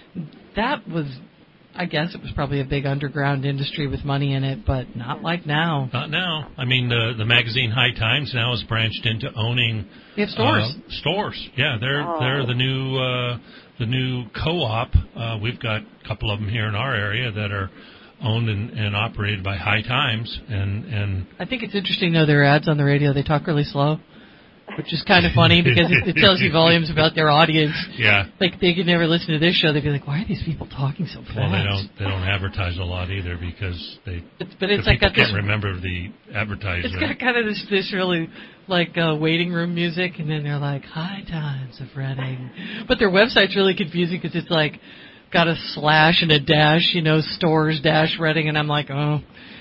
That was. I guess it was probably a big underground industry with money in it, but not like now. Not now. I mean, the the magazine High Times now has branched into owning. They have stores. Uh, stores. Yeah, they're Oh. they're the new uh, the new co-op. Uh, we've got a couple of them here in our area that are owned and, and operated by High Times, and and I think it's interesting though. Their ads on the radio, they talk really slow, which is kind of funny because it, it tells you volumes about their audience. yeah. Like they could never listen to this show. They'd be like, "Why are these people talking so fast?" Well, they don't they don't advertise a lot either because they It's, but it's the like people got this. can't remember the It's advertisement. got kind of this this really like uh, waiting room music, and then they're like High Times of Reading, but their website's really confusing because it's like got a slash and a dash, you know, stores dash Reading, and I'm like, oh,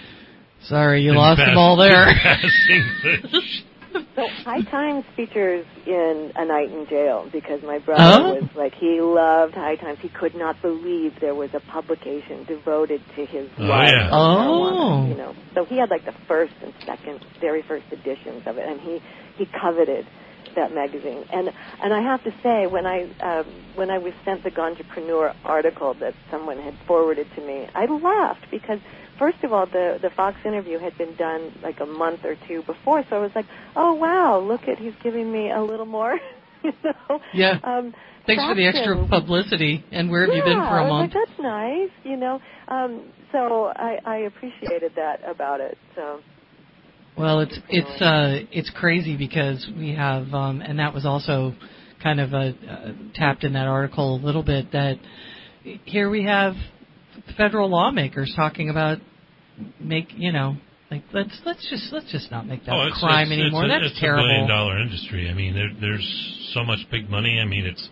sorry, you In lost fast- them all there. in fast English. So High Times features in A Night in Jail because my brother Oh? was like, he loved High Times. He could not believe there was a publication devoted to his Oh, love yeah. of Oh. marijuana, you know. So he had like the first and second, very first editions of it, and he, he coveted that magazine. And and I have to say, when I um, when I was sent the Ganjapreneur article that someone had forwarded to me, I laughed because first of all, the the Fox interview had been done like a month or two before, so I was like, oh wow, look at he's giving me a little more, you know. Yeah. Um, Thanks for the extra traction. publicity. And where have yeah, you been for I a was month? like, that's nice, you know. Um, so I, I appreciated that about it. So. Well, it's it's uh, it's crazy because we have, um, and that was also kind of uh, uh, tapped in that article a little bit. That here we have federal lawmakers talking about make you know like let's let's just let's just not make that Oh, a it's, crime it's, anymore. It's a, That's it's terrible. a billion dollar industry. I mean, there, there's so much big money. I mean, it's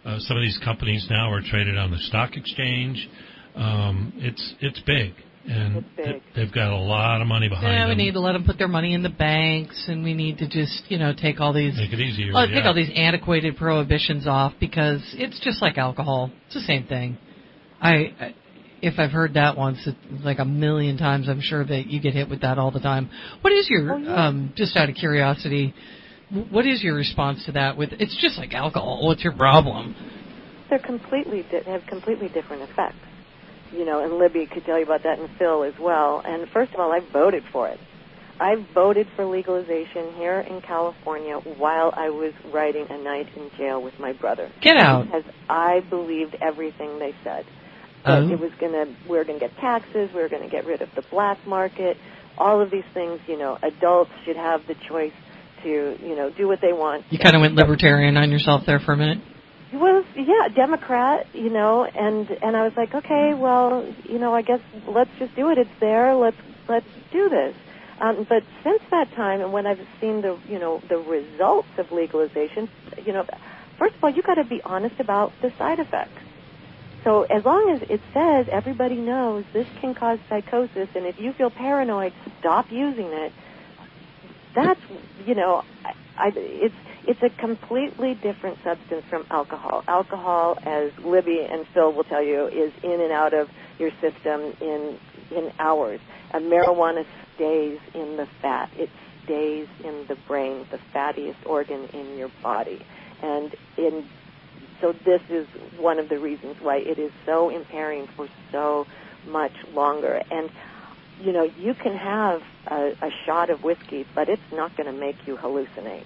Uh, some of these companies now are traded on the stock exchange. Um, it's it's big, and it's big. Th- they've got a lot of money behind yeah, them. we need to let them put their money in the banks, and we need to just, you know, take all these make it easier. well, yeah. take all these antiquated prohibitions off, because it's just like alcohol. It's the same thing. I, I if I've heard that once, it's like a million times, I'm sure that you get hit with that all the time. What is your oh, yeah. um, just out of curiosity? What is your response to that? With it's just like alcohol. What's your problem? They're completely di- have completely different effects. You know, and Libby could tell you about that, and Phil as well. And first of all, I voted for it. I voted for legalization here in California while I was writing A Night in Jail with my brother. Get out. Because I believed everything they said. That Oh. it was gonna, we were gonna get taxes, we were gonna get rid of the black market, all of these things. You know, adults should have the choice to, you know, do what they want. You kind of went libertarian on yourself there for a minute. Well, yeah, Democrat, you know, and and I was like, okay, well, you know, I guess let's just do it. It's there. Let's let's do this. Um, but since that time, and when I've seen the, you know, the results of legalization, you know, first of all, you got to be honest about the side effects. So as long as it says everybody knows this can cause psychosis, and if you feel paranoid, stop using it. That's, you know, I, I, it's it's a completely different substance from alcohol. Alcohol, as Libby and Phil will tell you, is in and out of your system in in hours. And marijuana stays in the fat. It stays in the brain, the fattiest organ in your body. And in so this is one of the reasons why it is so impairing for so much longer. And you know, you can have a, a shot of whiskey, but it's not going to make you hallucinate.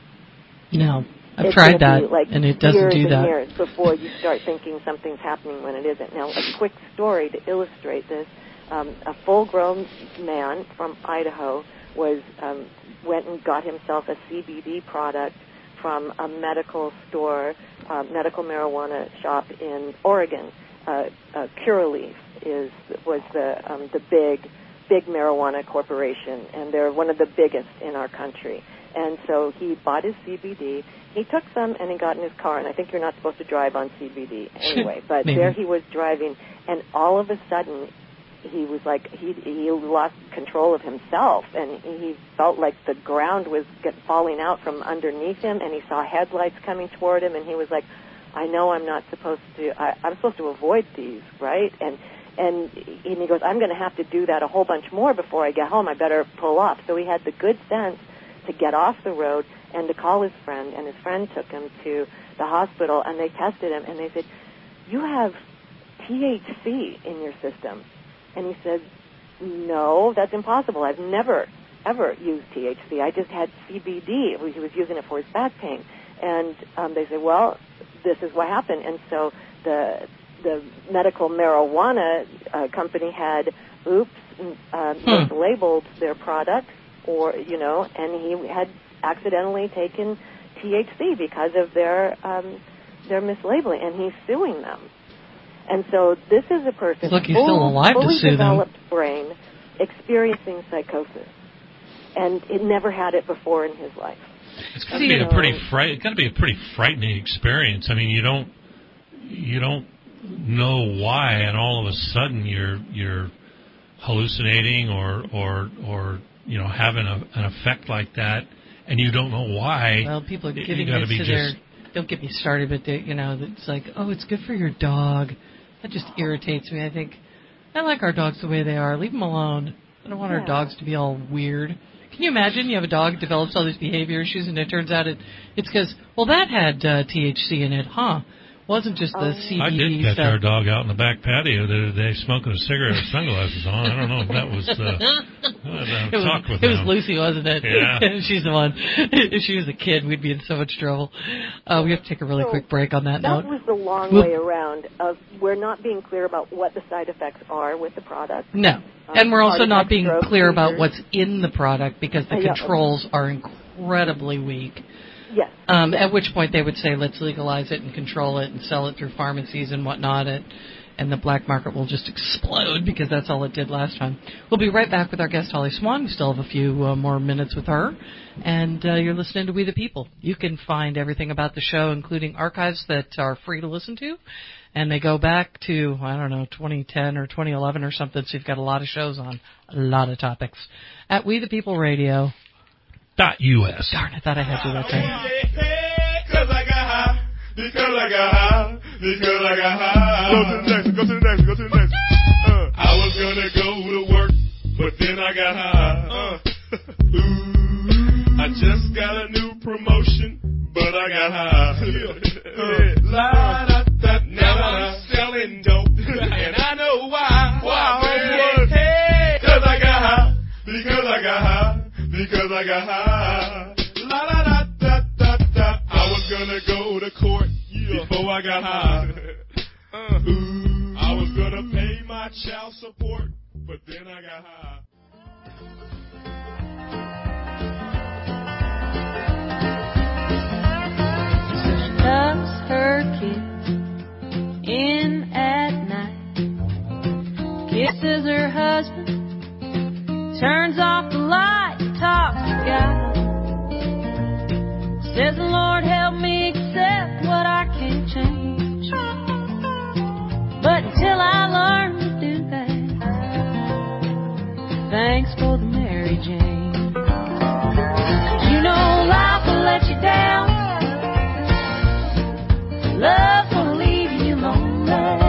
No, I've it's tried gonna that, be like and it doesn't years do and that. Years before you start thinking something's happening when it isn't. Now, a quick story to illustrate this: um, a full-grown man from Idaho was um, went and got himself a C B D product from a medical store, uh, medical marijuana shop in Oregon. Uh, uh, Curaleaf is was the um, the big big marijuana corporation, and they're one of the biggest in our country. And so he bought his C B D. He took some and he got in his car, and I think you're not supposed to drive on C B D anyway, but Maybe. there he was driving, and all of a sudden he was like, he he lost control of himself, and he felt like the ground was get, falling out from underneath him, and he saw headlights coming toward him, and he was like, I know I'm not supposed to, I, I'm supposed to avoid these, right? And And, and he goes, I'm going to have to do that a whole bunch more before I get home. I better pull off. So he had the good sense to get off the road and to call his friend. And his friend took him to the hospital, and they tested him. And they said, you have T H C in your system. And he said, no, that's impossible. I've never, ever used T H C. I just had C B D. He was using it for his back pain. And um, they said, well, this is what happened. And so the the medical marijuana uh, company had, oops, uh, Hmm. mislabeled their product, or, you know, and he had accidentally taken T H C because of their um, their mislabeling, and he's suing them. And so this is a person, Look, he's full, still alive to fully sue them. developed brain, experiencing psychosis, and it never had it before in his life. It's got to be a pretty fright. It's got to be a pretty frightening experience. I mean, you don't you don't know why, and all of a sudden you're you're hallucinating or or or you know having a, an effect like that, and you don't know why. Well, people are You- giving you gotta this be to just, their. Don't get me started, but they, you know, it's like, oh, it's good for your dog. That just irritates me. I think I like our dogs the way they are. Leave them alone. I don't want our Yeah. dogs to be all weird. Can you imagine you have a dog that develops all these behavior issues, and it turns out it it's because, well, that had uh, T H C in it, huh? Wasn't just the C B D I did catch stuff. our dog out in the back patio the other day smoking a cigarette with sunglasses on. I don't know if that was. Uh, I It was, talked with it was him. Lucy, wasn't it? Yeah. She's the one. If she was a kid, we'd be in so much trouble. Uh, we have to take a really So quick break on that, That note. was the long Whoop. way around of we're not being clear about what the side effects are with the product. No. Um, And we're also heart not attack, being stroke, clear about seizures. what's in the product because the Uh, yeah. controls are incredibly weak. Yes. Um, at which point they would say, let's legalize it and control it and sell it through pharmacies and whatnot. And, and the black market will just explode because that's all it did last time. We'll be right back with our guest, Holly Swan. We still have a few uh, more minutes with her. And uh, you're listening to We the People. You can find everything about the show, including archives that are free to listen to. And they go back to, I don't know, twenty ten or twenty eleven or something, so you've got a lot of shows on, a lot of topics. At We the People Radio. Dot U S. Darn, I thought I had you that time. Because I got high, because I got high, because I got high. Go to the next, go to the next, go to the next. Uh, I was gonna go to work, but then I got high. Uh, ooh, I just got a new promotion, but I got high. uh, la, da, da, now I'm selling dope, and I know why. Why? Hey, because I got high, because I got high, because I got high. La, da, da, da, da, da. I was gonna go to court before I got high. Uh, ooh, I was gonna pay my child support, but then I got high. So she tucks her kids in at night, kisses her husband, turns off the light, talks to God. Says the Lord help me accept what I can't change. But until I learn to do that, thanks for the Mary Jane. You know life will let you down, love will leave you lonely.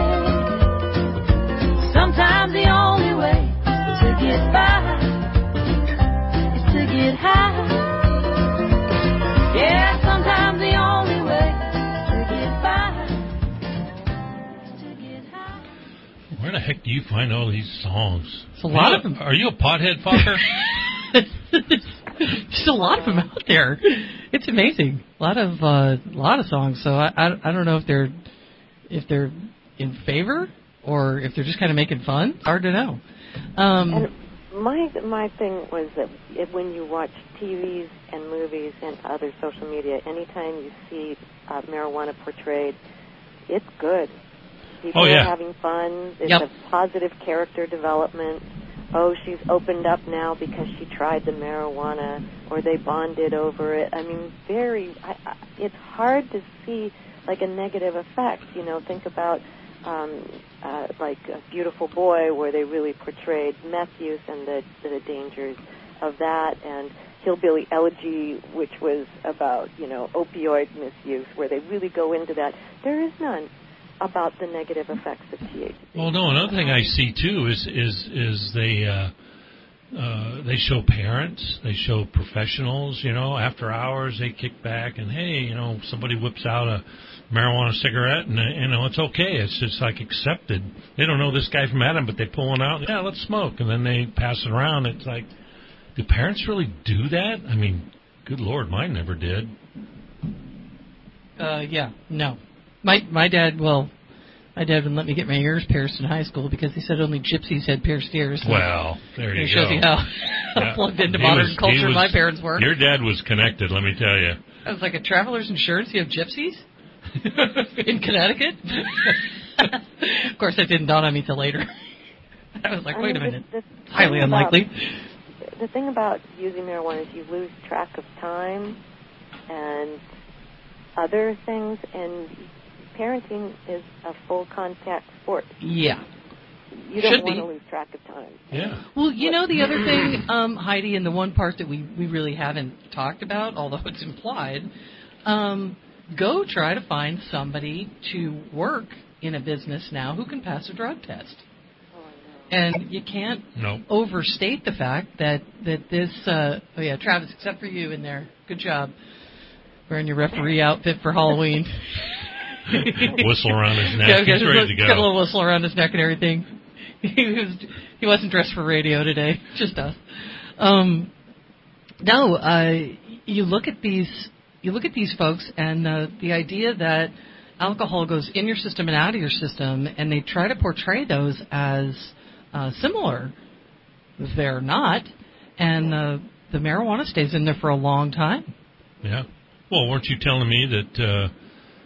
Sometimes the only way to get by is to get high. Yeah, sometimes the only way to get by is to get high. Where the heck do you find all these songs? It's a lot are of them. Are you a pothead fucker? There's a lot of them out there. It's amazing. A lot of uh, a lot of songs. So I, I I don't know if they're if they're in favor or if they're just kind of making fun. Hard to know. Um, and my my thing was that it, when you watch T Vs and movies and other social media, anytime you see uh, marijuana portrayed, it's good. People oh, yeah. are having fun. It's yep. a positive character development. Oh, she's opened up now because she tried the marijuana, or they bonded over it. I mean, very. I, I, it's hard to see like a negative effect. You know, think about um, uh, like A Beautiful Boy, where they really portrayed meth use and the the dangers of that, and Hillbilly Elegy, which was about, you know, opioid misuse, where they really go into that. There is none about the negative effects of T H C. Well, no, another thing I see too is is is they uh, uh, they show parents, they show professionals. You know, after hours they kick back and hey, you know, somebody whips out a marijuana cigarette and you know it's okay. It's just like accepted. They don't know this guy from Adam, but they pull one out. Yeah, let's smoke, and then they pass it around. It's like, do parents really do that? I mean, good Lord, mine never did. Uh, yeah, no. My my dad, well, my dad wouldn't let me get my ears pierced in high school because he said only gypsies had pierced ears. Well, there you it go. shows you how Yeah. plugged into He modern was- culture was- my parents were. Your dad was connected, let me tell you. I was like, a traveler's insurance, you have gypsies? In Connecticut? Of course, that didn't dawn on me till later. I was like, I wait mean, a minute. the- the Highly thing about- unlikely. The thing about using marijuana is you lose track of time and other things, and parenting is a full contact sport. Yeah. You don't Should want be. to lose track of time. Yeah. Well, you know, the other thing, um, Heidi, and the one part that we, we really haven't talked about, although it's implied, um, go try to find somebody to work in a business now who can pass a drug test. And you can't No. overstate the fact that, that this, uh, oh yeah, Travis, except for you in there. Good job. Wearing your referee outfit for Halloween. Whistle around his neck. Yeah, He's got, ready to go. got a little whistle around his neck and everything. He was he wasn't dressed for radio today, just us. Um, no, uh, you look at these you look at these folks, and uh, the idea that alcohol goes in your system and out of your system, and they try to portray those as uh, similar. They're not, and uh, the marijuana stays in there for a long time. Yeah. Well, weren't you telling me that uh,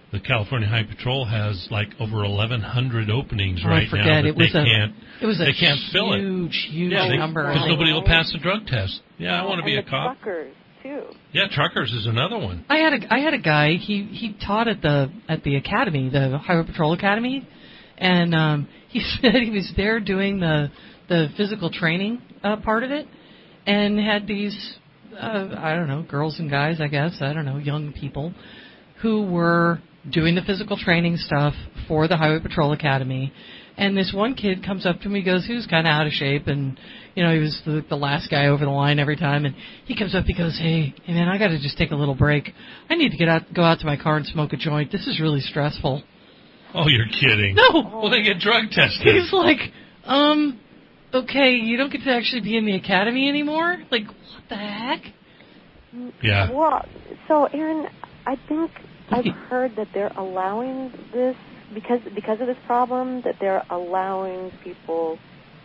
the California Highway Patrol has like over eleven hundred openings Oh, right forget. now that It was they a- can't. It was a they can't fill it. huge, huge Yeah, they- number. because And nobody they- will pass the drug test. Yeah, I want to be a and the cop. truckers too. Yeah, truckers is another one. I had a I had a guy. He he taught at the at the academy, the Highway Patrol Academy, and um, he said he was there doing the the physical training uh, part of it, and had these uh, I don't know girls and guys, I guess I don't know young people, who were doing the physical training stuff for the Highway Patrol Academy. And this one kid comes up to me, goes, he was kind of out of shape, and, you know, he was the, the last guy over the line every time, and he comes up, he goes, hey, hey man, I got to just take a little break. I need to get out, go out to my car and smoke a joint. This is really stressful. Oh, you're kidding. No. Well, they get drug tested. He's like, um, okay, you don't get to actually be in the academy anymore? Like, what the heck? Yeah. Well, so, Aaron, I think I've heard that they're allowing this, because because of this problem, that they're allowing people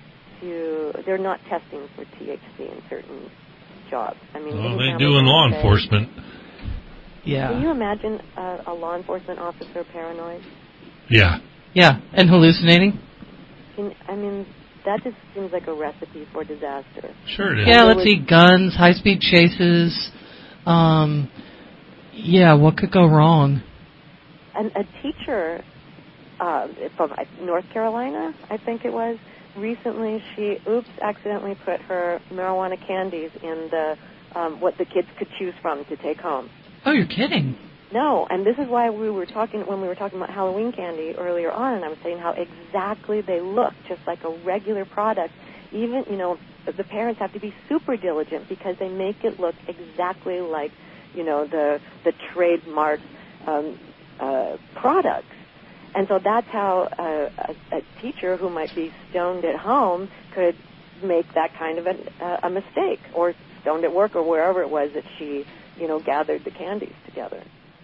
to, they're not testing for T H C in certain jobs. I mean, Well, any they family do in law would say- enforcement. Yeah. Can you imagine a, a law enforcement officer paranoid? Yeah. Yeah, and hallucinating? Can, I mean, that just seems like a recipe for disaster. Sure it is. Yeah, let's see, guns, high-speed chases. Um, yeah, what could go wrong? And a teacher uh, from North Carolina, I think it was, recently she, oops, accidentally put her marijuana candies in the um, what the kids could choose from to take home. Oh, you're kidding. No, and this is why we were talking, when we were talking about Halloween candy earlier on, and I was saying how exactly they look, just like a regular product. Even, you know, the parents have to be super diligent because they make it look exactly like, you know, the the trademark um, uh, products. And so that's how uh, a, a teacher who might be stoned at home could make that kind of a, uh, a mistake, or stoned at work, or wherever it was that she, you know, gathered the candies together.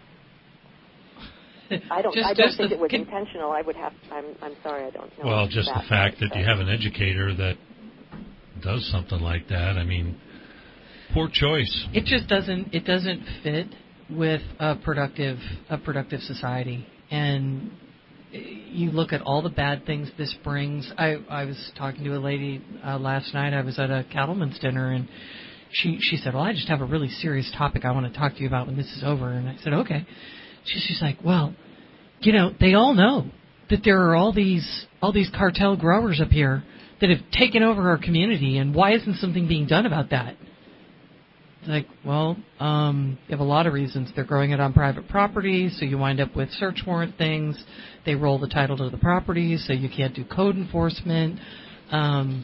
I don't. Just- I don't just think the- it was can- intentional. I would have. I'm. I'm sorry. I don't know. Well, just the fact that you have an educator that does something like that, I mean, poor choice. It just doesn't. It doesn't fit with a productive, a productive society. And you look at all the bad things this brings. I, I was talking to a lady uh, last night. I was at a cattleman's dinner, and she she said, "Well, I just have a really serious topic I want to talk to you about when this is over." And I said, "Okay." She, she's like, "Well, you know, they all know that there are all these all these cartel growers up here that have taken over our community, and why isn't something being done about that?" It's like, well, um, you have a lot of reasons. They're growing it on private property, so you wind up with search warrant things. They roll the title to the property, so you can't do code enforcement. Um,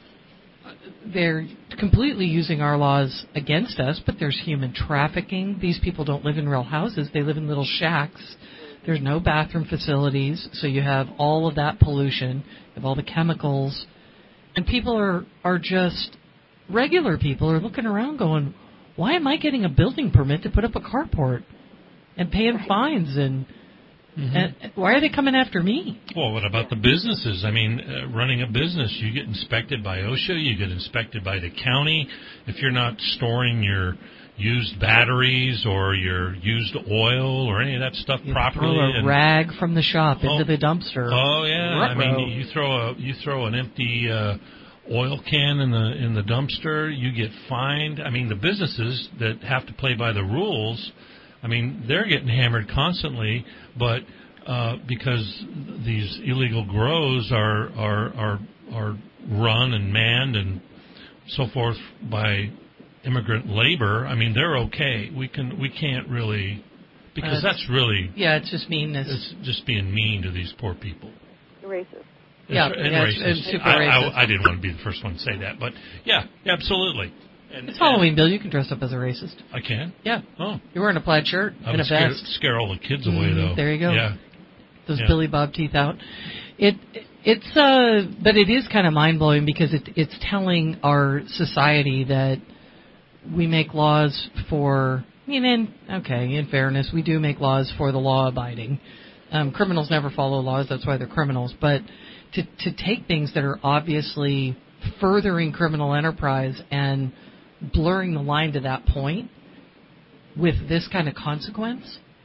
they're completely using our laws against us, but there's human trafficking. These people don't live in real houses. They live in little shacks. There's no bathroom facilities, so you have all of that pollution. You have all the chemicals. And people are, are just, regular people are looking around going, why am I getting a building permit to put up a carport and paying fines? And, Mm-hmm. and why are they coming after me? Well, what about the businesses? I mean, uh, running a business, you get inspected by OSHA, you get inspected by the county. If you're not storing your used batteries or your used oil or any of that stuff You properly, throw a and, rag from the shop Oh. into the dumpster. oh yeah, I mean, Ruh-roh. you throw a you throw an empty uh, oil can in the in the dumpster, you get fined. I mean, the businesses that have to play by the rules, I mean, they're getting hammered constantly, but uh, because these illegal grows are are are are run and manned and so forth by immigrant labor, I mean, they're okay. We can we can't really, because Uh, that's really Yeah, it's just meanness. it's just being mean to these poor people. Racist. Yeah, It's- and yeah, it's- racist. it's super I, racist. I, I didn't want to be the first one to say that, but yeah, absolutely. And, It's Halloween, Bill. You can dress up as a racist. I can. Yeah. Oh, You're wearing a plaid shirt I and would a scare, vest. scare all the kids away, Mm, though. there you go. Yeah. Those Yeah. Billy Bob teeth out. It it's uh, but it is kind of mind blowing because it it's telling our society that we make laws for. I mean, in, okay, in fairness, we do make laws for the law abiding. Um, criminals never follow laws. That's why they're criminals. But to to take things that are obviously furthering criminal enterprise and blurring the line to that point with this kind of consequence. I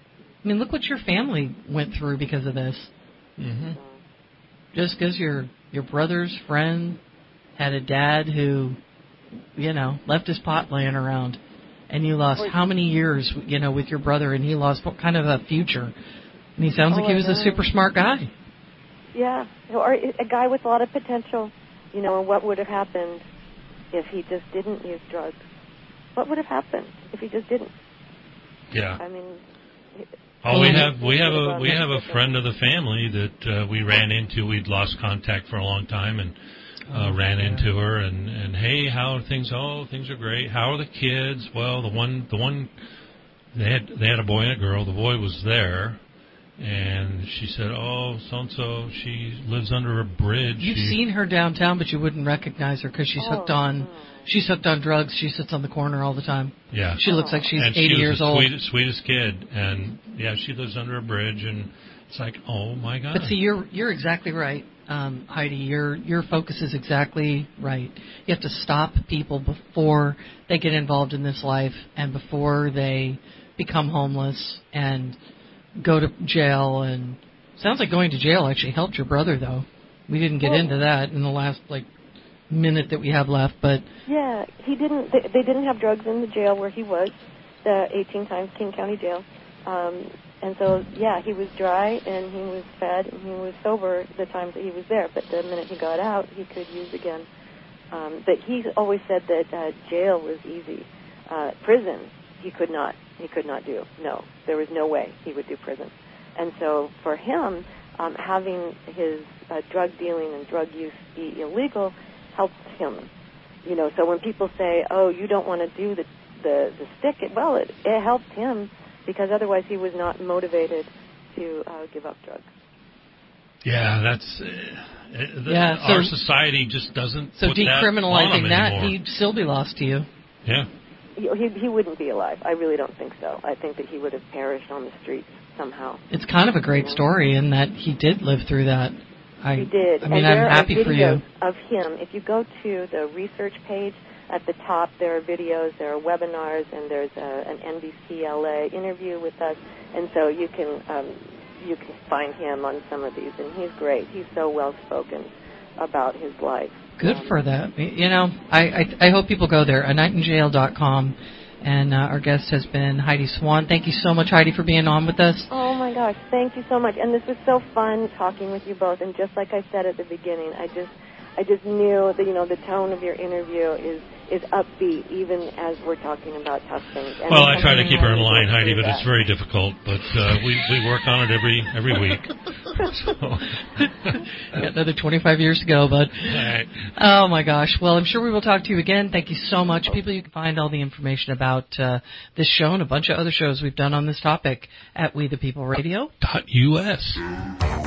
I mean, look what your family went through because of this. Mm-hmm. Just because your your brother's friend had a dad who, you know, left his pot laying around, and you lost how many years, you know, with your brother, and he lost what kind of a future. And he sounds Oh, like he was I a know. super smart guy. Yeah, or a guy with a lot of potential. You know, what would have happened if he just didn't use drugs? What would have happened if he just didn't? Yeah. I mean, Oh, we have we have a we have a friend of the family that uh, we ran into. We'd lost contact for a long time, and uh, ran into her. And, and hey, how are things? Oh, things are great. How are the kids? Well, the one the one they had they had a boy and a girl. The boy was there, and she said, "Oh, so and so, she lives under a bridge." You've she, seen her downtown, but you wouldn't recognize her because she's Oh, hooked on no. she's hooked on drugs. She sits on the corner all the time. Yeah. She looks like she's and eighty she was years the old. sweetest, sweetest kid, and yeah, she lives under a bridge, and it's like, oh my God. But see, you're you're exactly right, um, Heidi. Your your focus is exactly right. You have to stop people before they get involved in this life and before they become homeless and go to jail. And sounds like going to jail actually helped your brother, though. We didn't get Well- into that in the last like minute that we have left, but yeah, he didn't. They, they didn't have drugs in the jail where he was, the eighteen times King County Jail, um, and so yeah, he was dry and he was fed and he was sober the times that he was there. But the minute he got out, he could use again. Um, but he always said that uh, jail was easy. Uh, prison, he could not. He could not do. No, there was no way he would do prison. And so for him, um, having his uh, drug dealing and drug use be illegal helped him. You know, so when people say, "Oh, you don't want to do the the, the stick," it, well, it, it helped him because otherwise he was not motivated to uh, give up drugs. Yeah, that's uh, the, Yeah, so- our society just doesn't. so put that on decriminalizing them that, anymore. he'd still be lost to you. Yeah. He, he he wouldn't be alive. I really don't think so. I think that he would have perished on the streets somehow. It's kind of a great story in that he did live through that. I, He did. I mean, and there I'm happy are for videos you. of him. If you go to the research page at the top, there are videos, there are webinars, and there's a, an N B C L A interview with us. And so you can um, you can find him on some of these, and he's great. He's so well spoken about his life. Good Um, for that. You know, I, I I hope people go there, a night in jail dot com. And uh, our guest has been Heidi Swan. Thank you so much, Heidi, for being on with us. Oh my gosh, thank you so much. And this was so fun talking with you both. And just like I said at the beginning, I just I just knew that, you know, the tone of your interview is is upbeat, even as we're talking about tough things. And Well, it's I try to something keep her in more line, to Heidi, do but it's that. very difficult. But uh, we we work on it every every week. So. Got another twenty-five years to go, bud. All right. Oh, my gosh. Well, I'm sure we will talk to you again. Thank you so much. People, you can find all the information about uh, this show and a bunch of other shows we've done on this topic at We the People Radio. Dot U S.